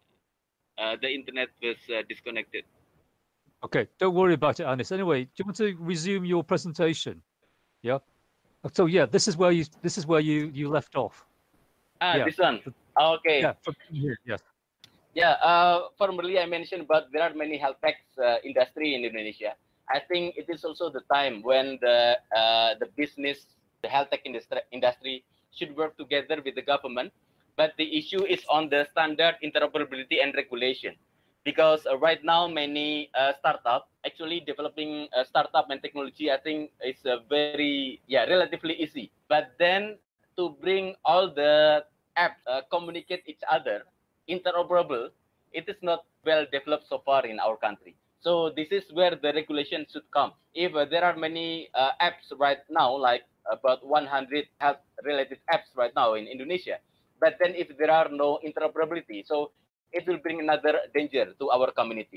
uh, the internet was uh, disconnected. okay, don't worry about it, Anis. Anyway, do you want to resume your presentation? Yeah. So yeah, this is where you this is where you you left off. Ah, Yeah. this one. Okay. Yeah. From here, yes. Yeah, uh, formerly I mentioned about there are many health tech uh, industry in Indonesia. I think it is also the time when the uh, the business, the health tech industry, industry should work together with the government. But the issue is on the standard interoperability and regulation. because uh, right now many uh, startup actually developing a startup and technology, I think it's a very yeah relatively easy. But then to bring all the apps uh, communicate each other interoperable, it is not well developed so far in our country. So this is where the regulation should come. If uh, there are many uh, apps right now, like about one hundred health related apps right now in Indonesia, but then if there are no interoperability, so it will bring another danger to our community.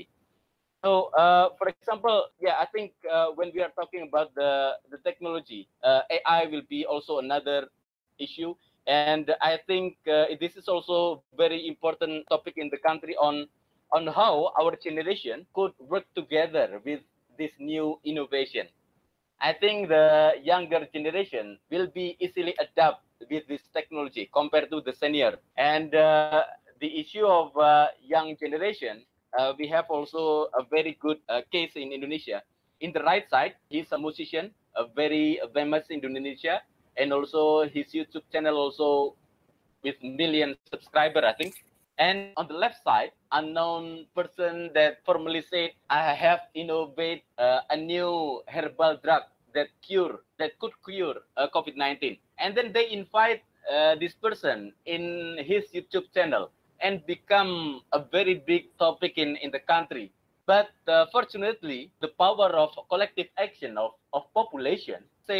So, uh, for example, yeah, I think uh, when we are talking about the the technology, uh, A I will be also another issue, and I think uh, this is also very important topic in the country on on how our generation could work together with this new innovation. I think the younger generation will be easily adapt with this technology compared to the senior. And uh, the issue of uh, young generation, uh, we have also a very good uh, case in Indonesia. In the right side, he's a musician, a very famous in Indonesia, and also his YouTube channel also with million subscriber, I think. And on the left side, unknown person that formally said, I have innovated uh, a new herbal drug that cure, that could cure uh, COVID nineteen. And then they invite uh, this person in his YouTube channel and become a very big topic in, in the country. But uh, fortunately, the power of collective action of, of population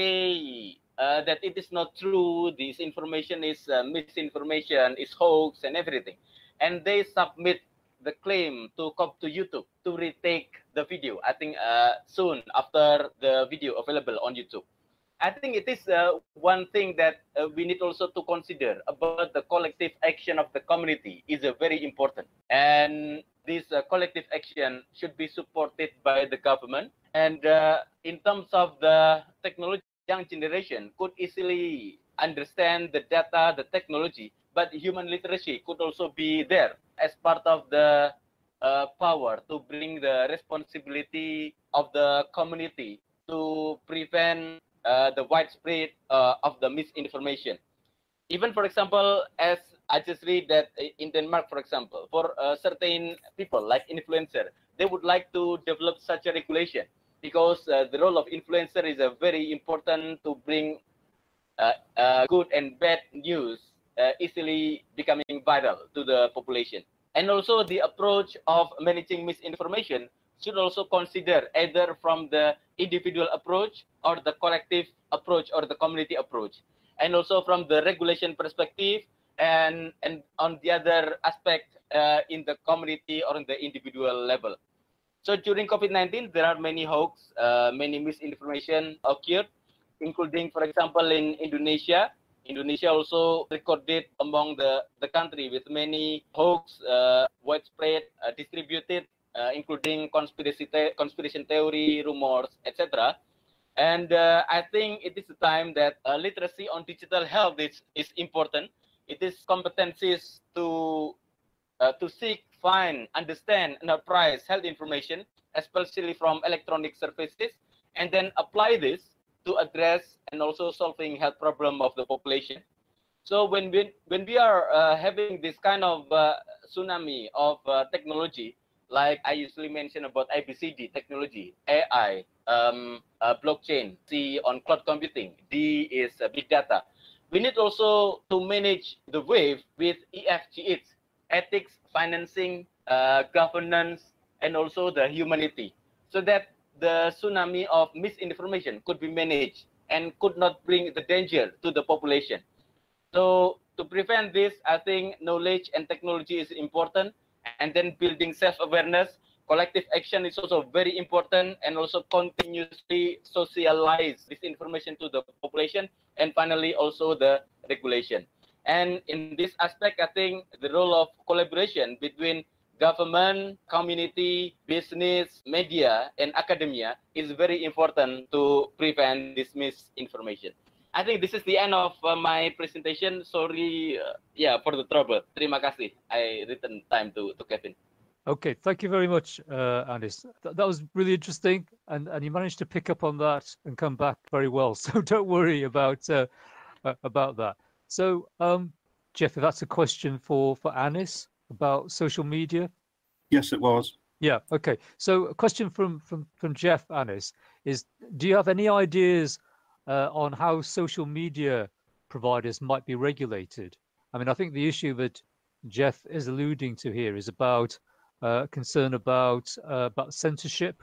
say uh, that it is not true, this information is uh, misinformation, is hoax and everything. And they submit the claim to come to YouTube to retake the video, I think uh, soon after the video available on YouTube. I think it is uh, one thing that uh, we need also to consider about the collective action of the community is uh, very important. And this uh, collective action should be supported by the government. And uh, in terms of the technology, young generation could easily understand the data, the technology, but human literacy could also be there as part of the uh, power to bring the responsibility of the community to prevent uh, the widespread uh, of the misinformation. Even, for example, as I just read that in Denmark, for example, for uh, certain people like influencer, they would like to develop such a regulation because uh, the role of influencer is uh, very important to bring uh, uh, good and bad news uh, easily becoming viral to the population. And also the approach of managing misinformation should also consider either from the individual approach or the collective approach or the community approach. And also from the regulation perspective and, and on the other aspect uh, in the community or in the individual level. So during COVID nineteen, there are many hoax, uh, many misinformation occurred, including, for example, in Indonesia. Indonesia also recorded among the, the country with many hoax, uh, widespread, uh, distributed, uh, including conspiracy the conspiracy theory, rumors, et cetera. And uh, I think it is the time that uh, literacy on digital health is, is important. It is competencies to uh, to seek, find, understand, and apprise health information, especially from electronic services, and then apply this to address and also solving health problem of the population. So when we, when we are uh, having this kind of uh, tsunami of uh, technology, like I usually mention about A B C D technology, A I, um, uh, blockchain, C on cloud computing, D is uh, big data. We need also to manage the wave with E F G H, ethics, financing, uh, governance, and also the humanity, so that the tsunami of misinformation could be managed and could not bring the danger to the population. So to prevent this, I think knowledge and technology is important, and then building self-awareness, collective action is also very important, and also continuously socialize this information to the population, and finally also the regulation. And in this aspect, I think the role of collaboration between government, community, business, media, and academia is very important to prevent this misinformation. I think this is the end of uh, my presentation. Sorry, uh, yeah, for the trouble. Terima kasih. I return time to, to Kevin. Okay, thank you very much, uh, Anis. Th that was really interesting, and, and you managed to pick up on that and come back very well. So don't worry about uh, uh, about that. So, um, Jeff, if that's a question for for Anis about social media. Yes, it was. Yeah. Okay. So a question from from from Jeff, Anis, is: do you have any ideas uh, on how social media providers might be regulated? I mean, I think the issue that Jeff is alluding to here is about uh, concern about uh, about censorship,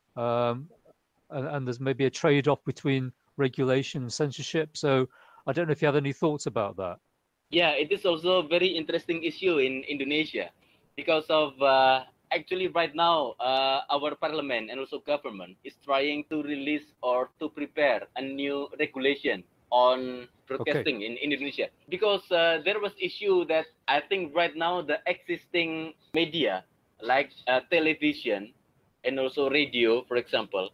um, and, and there's maybe a trade-off between regulation and censorship. So I don't know if you have any thoughts about that. Yeah, it is also a very interesting issue in Indonesia because of uh, actually right now uh, our parliament and also government is trying to release or to prepare a new regulation on broadcasting okay. in Indonesia, because uh, there was issue that I think right now the existing media like uh, television and also radio, for example,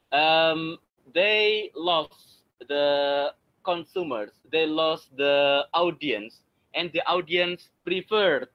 um, they lost the consumers, they lost the audience, and the audience prefer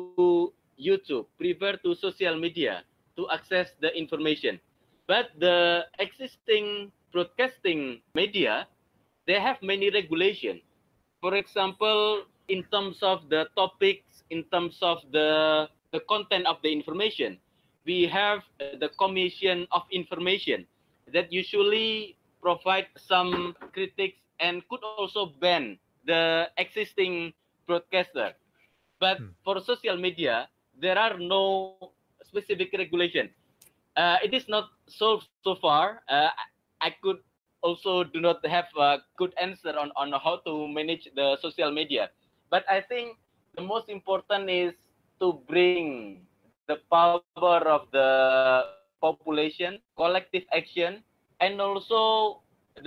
to YouTube, prefer to social media to access the information. But the existing broadcasting media, they have many regulations. For example, in terms of the topics, in terms of the, the content of the information, we have the Commission of Information that usually provide some critics and could also ban the existing broadcaster. But hmm. for social media, there are no specific regulation. Uh, it is not solved so far. Uh, I could also do not have a good answer on, on how to manage the social media. But I think the most important is to bring the power of the population, collective action, and also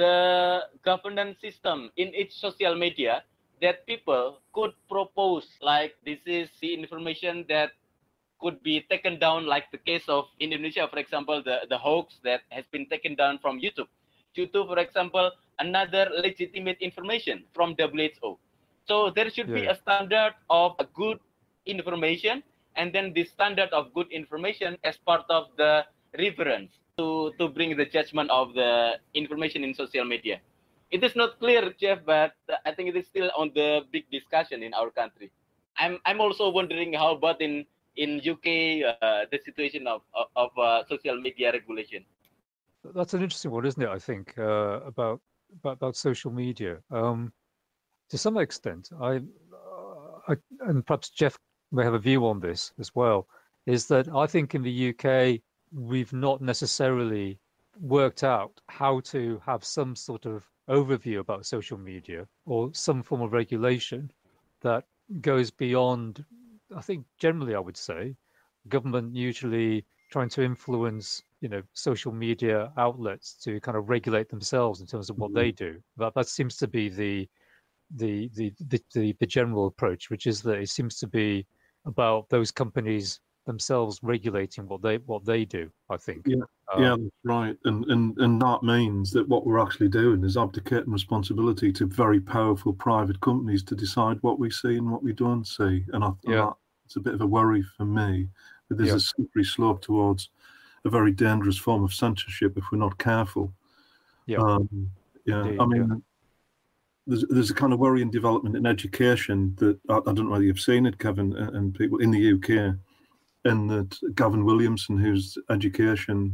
the governance system in each social media, that people could propose, like, this is the information that could be taken down, like the case of Indonesia, for example, the, the hoax that has been taken down from YouTube. YouTube, for example, another legitimate information from W H O. So there should yeah. be a standard of a good information, and then the standard of good information as part of the reference to, to bring the judgment of the information in social media. It is not clear, Jeff, but I think it is still on the big discussion in our country. I'm I'm also wondering how about in in U K uh, the situation of of, of uh, social media regulation. That's an interesting one, isn't it? I think uh, about, about about social media. Um, to some extent, I, uh, I and perhaps Jeff may have a view on this as well. Is that I think in the U K we've not necessarily worked out how to have some sort of overview about social media or some form of regulation that goes beyond, I think generally I would say, government usually trying to influence, you know, social media outlets to kind of regulate themselves in terms of what they do. That that seems to be the the the the, the, the general approach, which is that it seems to be about those companies themselves regulating what they what they do, I think. Yeah, um, yeah, that's right. And, and and that means that what we're actually doing is abdicating responsibility to very powerful private companies to decide what we see and what we don't see. And I think yeah. that's a bit of a worry for me, that there's yeah. a slippery slope towards a very dangerous form of censorship if we're not careful. Yeah, um, yeah. Indeed, I mean, yeah. there's there's a kind of worrying development in education that I, I don't know whether you've seen it, Kevin, and people in the U K. And that Gavin Williamson, who's education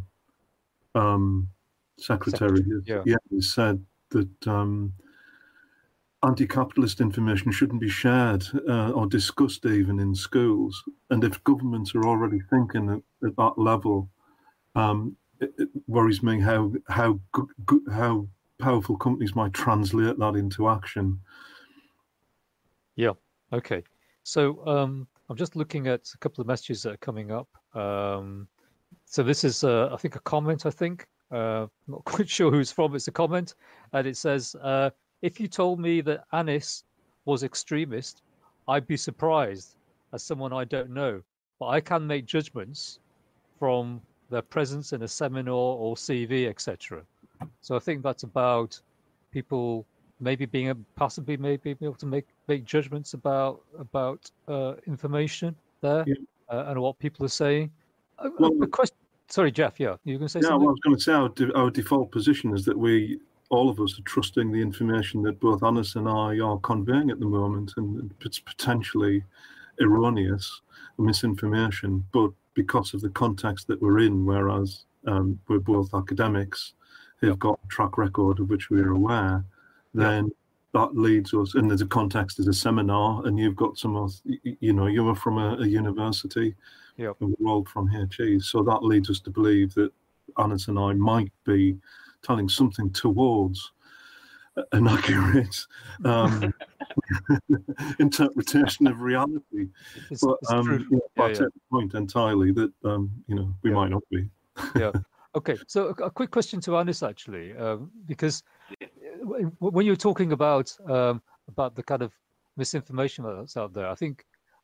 um, secretary, Secretary yeah. yeah, he said that um, anti-capitalist information shouldn't be shared uh, or discussed even in schools. And if governments are already thinking at, at that level, um, it, it worries me how how how powerful companies might translate that into action. Yeah. Okay. So. Um... I'm just looking at a couple of messages that are coming up. Um, so this is, uh, I think, a comment, I think. Uh, not quite sure who's from. It's a comment. And it says, uh, if you told me that Anis was extremist, I'd be surprised as someone I don't know. But I can make judgments from their presence in a seminar or C V, et cetera. So I think that's about people maybe being able, possibly maybe being able to make make judgments about about uh, information there yeah. uh, and what people are saying. Well, a, a question. Sorry, Jeff. Yeah, you were going to say yeah, something? well, I was going to say our, de our default position is that we, all of us, are trusting the information that both Anis and I are conveying at the moment, and it's potentially erroneous, misinformation. But because of the context that we're in, whereas um, we're both academics who've Yep. got a track record of which we're aware, then that leads us, and there's a context as a seminar, and you've got some, of- y- you know, you were from a, a university, Yep. and we're all from here, geez. So that leads us to believe that Anis and I might be telling something towards an accurate um, interpretation of reality. It's, But it's um, true. you know, Yeah, I yeah. take the point entirely that um, you know we Yeah. might not be. Yeah. Okay. So a, a quick question to Anis, actually, um, because w- when you're talking about um, about the kind of misinformation that's out there, I think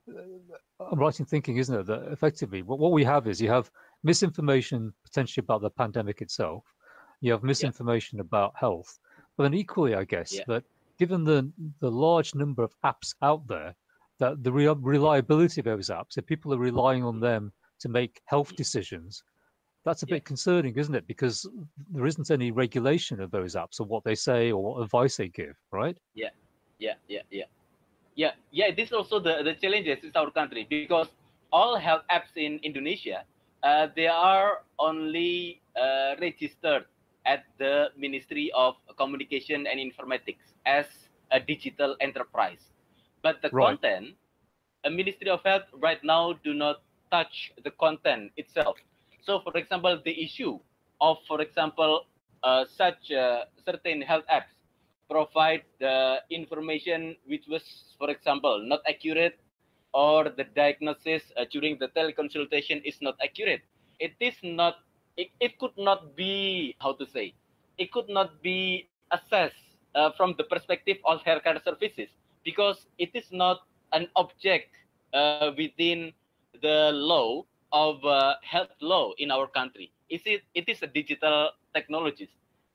uh, I'm right in thinking, isn't it, that effectively what, what we have is you have misinformation potentially about the pandemic itself, you have misinformation about health, but then equally, I guess, Yeah. that given the the large number of apps out there, that the real reliability of those apps, if people are relying on them to make health decisions, that's a Yeah. bit concerning, isn't it? Because there isn't any regulation of those apps or what they say or what advice they give, right? Yeah, yeah, yeah, yeah, yeah, yeah. This is also the the challenges in our country because all health apps in Indonesia, uh, they are only uh, registered at the Ministry of Communication and Informatics as a digital enterprise, but the Right. content, a Ministry of Health right now do not touch the content itself. So, for example, the issue of, for example, uh, such uh, certain health apps provide the information which was, for example, not accurate, or the diagnosis uh, during the teleconsultation is not accurate. It is not. It, it could not be, how to say. It could not be assessed uh, from the perspective of healthcare services because it is not an object uh, within the law of uh, health law in our country. Is it? It is a digital technologies.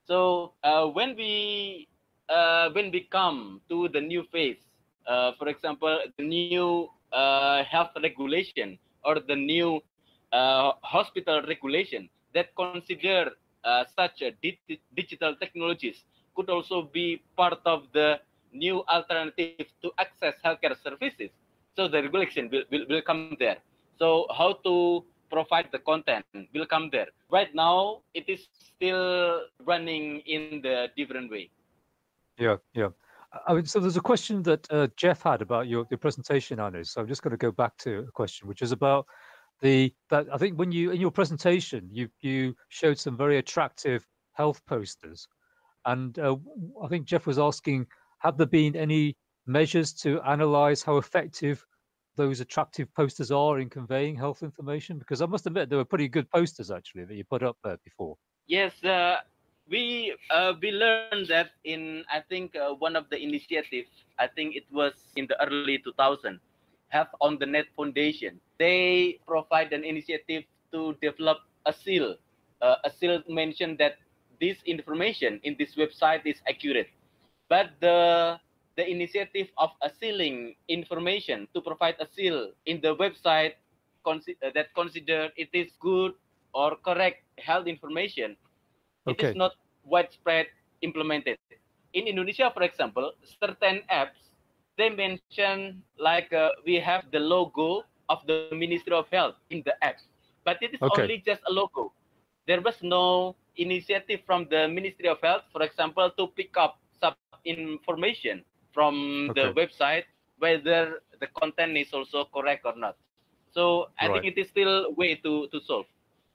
So uh, when we uh, when we come to the new phase, uh, for example, the new uh, health regulation or the new uh, hospital regulation that consider uh, such a di- digital technologies could also be part of the new alternative to access healthcare services. So the regulation will, will, will come there. So how to provide the content will come there. Right now, it is still running in the different way. Yeah, yeah. I mean, so there's a question that uh, Jeff had about your, your presentation, Anis. So I'm just going to go back to a question, which is about the that I think when you in your presentation you you showed some very attractive health posters, and uh, I think Jeff was asking, have there been any measures to analyze how effective those attractive posters are in conveying health information? Because I must admit, they were pretty good posters actually that you put up there before. Yes, uh, we uh, we learned that in I think uh, one of the initiatives. I think it was in the early two thousand, Health on the Net Foundation. They provide an initiative to develop a seal. Uh, a seal mentioned that this information in this website is accurate, but the the initiative of a sealing information to provide a seal in the website consi- uh, that consider it is good or correct health information, it is Okay. not widespread implemented. In Indonesia, for example, certain apps, they mention like uh, we have the logo of the Ministry of Health in the app, but it is Okay. only just a logo. There was no initiative from the Ministry of Health, for example, to pick up some information from the Okay. website, whether the content is also correct or not. So I Right. think it is still a way to, to solve.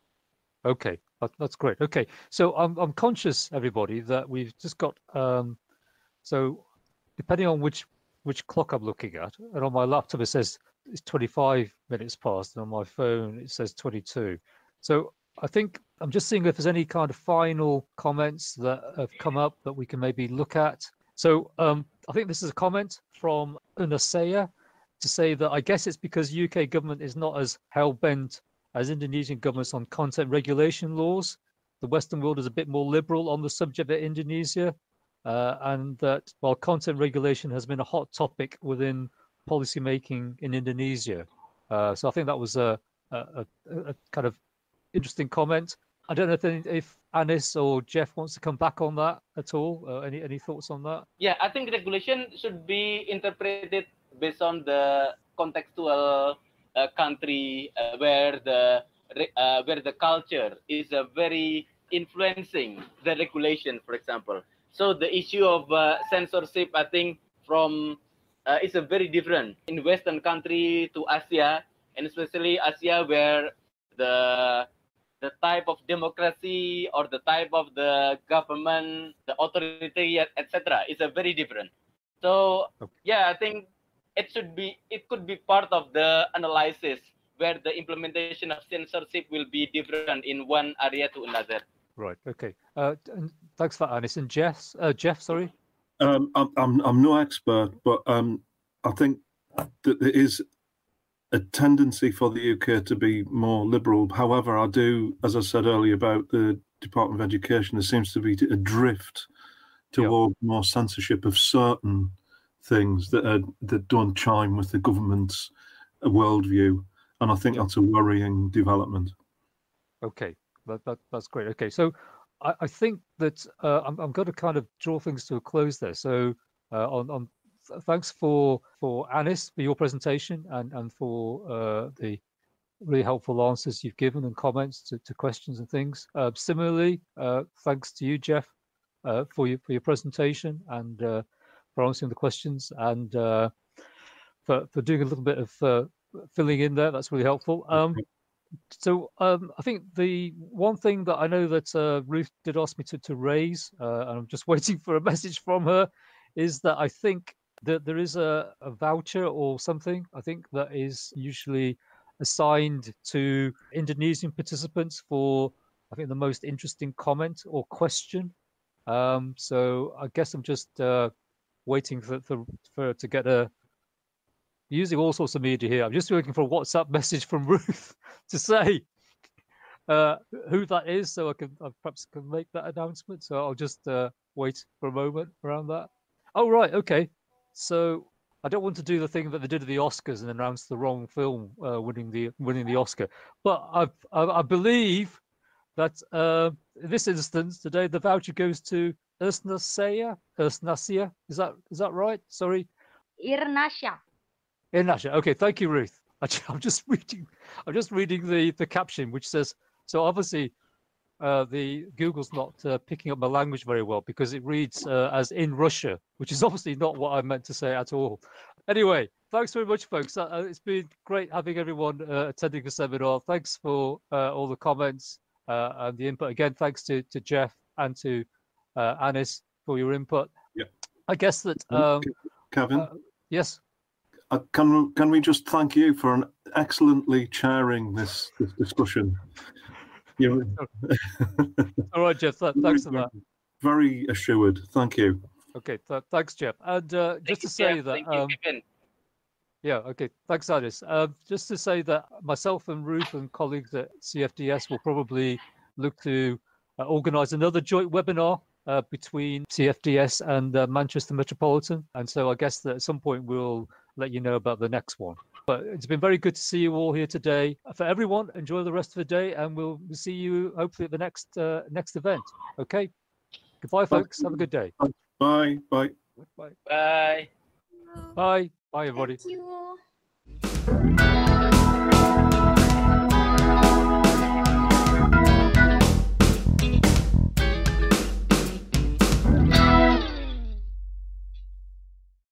Okay, that, that's great. Okay, so I'm I'm conscious, everybody, that we've just got um, so depending on which which clock I'm looking at, and on my laptop it says it's twenty-five minutes past, and on my phone it says twenty-two. So I think I'm just seeing if there's any kind of final comments that have come up that we can maybe look at. So um, I think this is a comment from Unasea to say that I guess it's because U K government is not as hell-bent as Indonesian governments on content regulation laws. The Western world is a bit more liberal on the subject of Indonesia, uh, and that while content regulation has been a hot topic within policymaking in Indonesia. Uh, so I think that was a, a, a, a kind of interesting comment. I don't know if, if Anis or Jeff wants to come back on that at all. Uh, any any thoughts on that? Yeah, I think regulation should be interpreted based on the contextual uh, country uh, where the uh, where the culture is a very influencing the regulation, for example. So the issue of uh, censorship, I think, from uh, is a very different in Western country to Asia, and especially Asia, where the the type of democracy or the type of the government, the authority, et cetera, is a very different. So yeah, I think it should be, it could be part of the analysis where the implementation of censorship will be different in one area to another. Right. Okay. Uh, and thanks for that, Anis. And Jeff, uh, Jeff, sorry. Um, I'm, I'm I'm no expert, but um, I think that there is a tendency for the U K to be more liberal. However, I do, as I said earlier about the Department of Education, there seems to be a drift toward yep. more censorship of certain things that are, that don't chime with the government's worldview, and I think yep. that's a worrying development. Okay, that, that that's great. Okay, so I, I think that uh, I'm I'm going to kind of draw things to a close there. So uh, on on. Thanks for for Anis for your presentation and and for uh, the really helpful answers you've given and comments to, to questions and things. Uh, similarly, uh, thanks to you, Jeff, uh, for your for your presentation and uh, for answering the questions and uh, for for doing a little bit of uh, filling in there. That's really helpful. Um, so um, I think the one thing that I know that uh, Ruth did ask me to to raise, uh, and I'm just waiting for a message from her, is that I think that there is a, a voucher or something, I think, that is usually assigned to Indonesian participants for, I think, the most interesting comment or question. Um, so I guess I'm just uh, waiting for, for, for to get a, using all sorts of media here. I'm just looking for a WhatsApp message from Ruth to say uh, who that is, so I can I perhaps can make that announcement. So I'll just uh, wait for a moment around that. Oh, right. Okay. So I don't want to do the thing that they did at the Oscars and announce the wrong film uh, winning the winning the Oscar. But I I, I believe that uh, in this instance today the voucher goes to Irsnasia. Irsnasia. Is that is that right? Sorry. Irnasha. Irnasha. Okay. Thank you, Ruth. I'm just reading. I'm just reading the the caption, which says so. Obviously, Uh, the Google's not uh, picking up my language very well because it reads uh, as in Russia, which is obviously not what I meant to say at all. Anyway, thanks very much, folks. Uh, it's been great having everyone uh, attending the seminar. Thanks for uh, all the comments uh, and the input. Again, thanks to, to Jeff and to uh, Anis for your input. Yeah. I guess that... Um, Kevin? Uh, yes? Uh, can, can we just thank you for an excellently chairing this, this discussion? You... All right, Jeff. Th thanks for that. Very assured. Thank you. Okay. Th thanks, Jeff. And uh, just to say Jeff. that. Thank you, um, yeah. Okay. Thanks, Anis. Uh, just to say that myself and Ruth and colleagues at C F D S will probably look to uh, organise another joint webinar uh, between C F D S and uh, Manchester Metropolitan, and so I guess that at some point we'll let you know about the next one. But it's been very good to see you all here today. For everyone, enjoy the rest of the day, and we'll see you hopefully at the next uh, next event. Okay. Goodbye, folks. Have a good day. Bye. Bye. Bye. Bye. Bye. Bye, everybody. Thank you.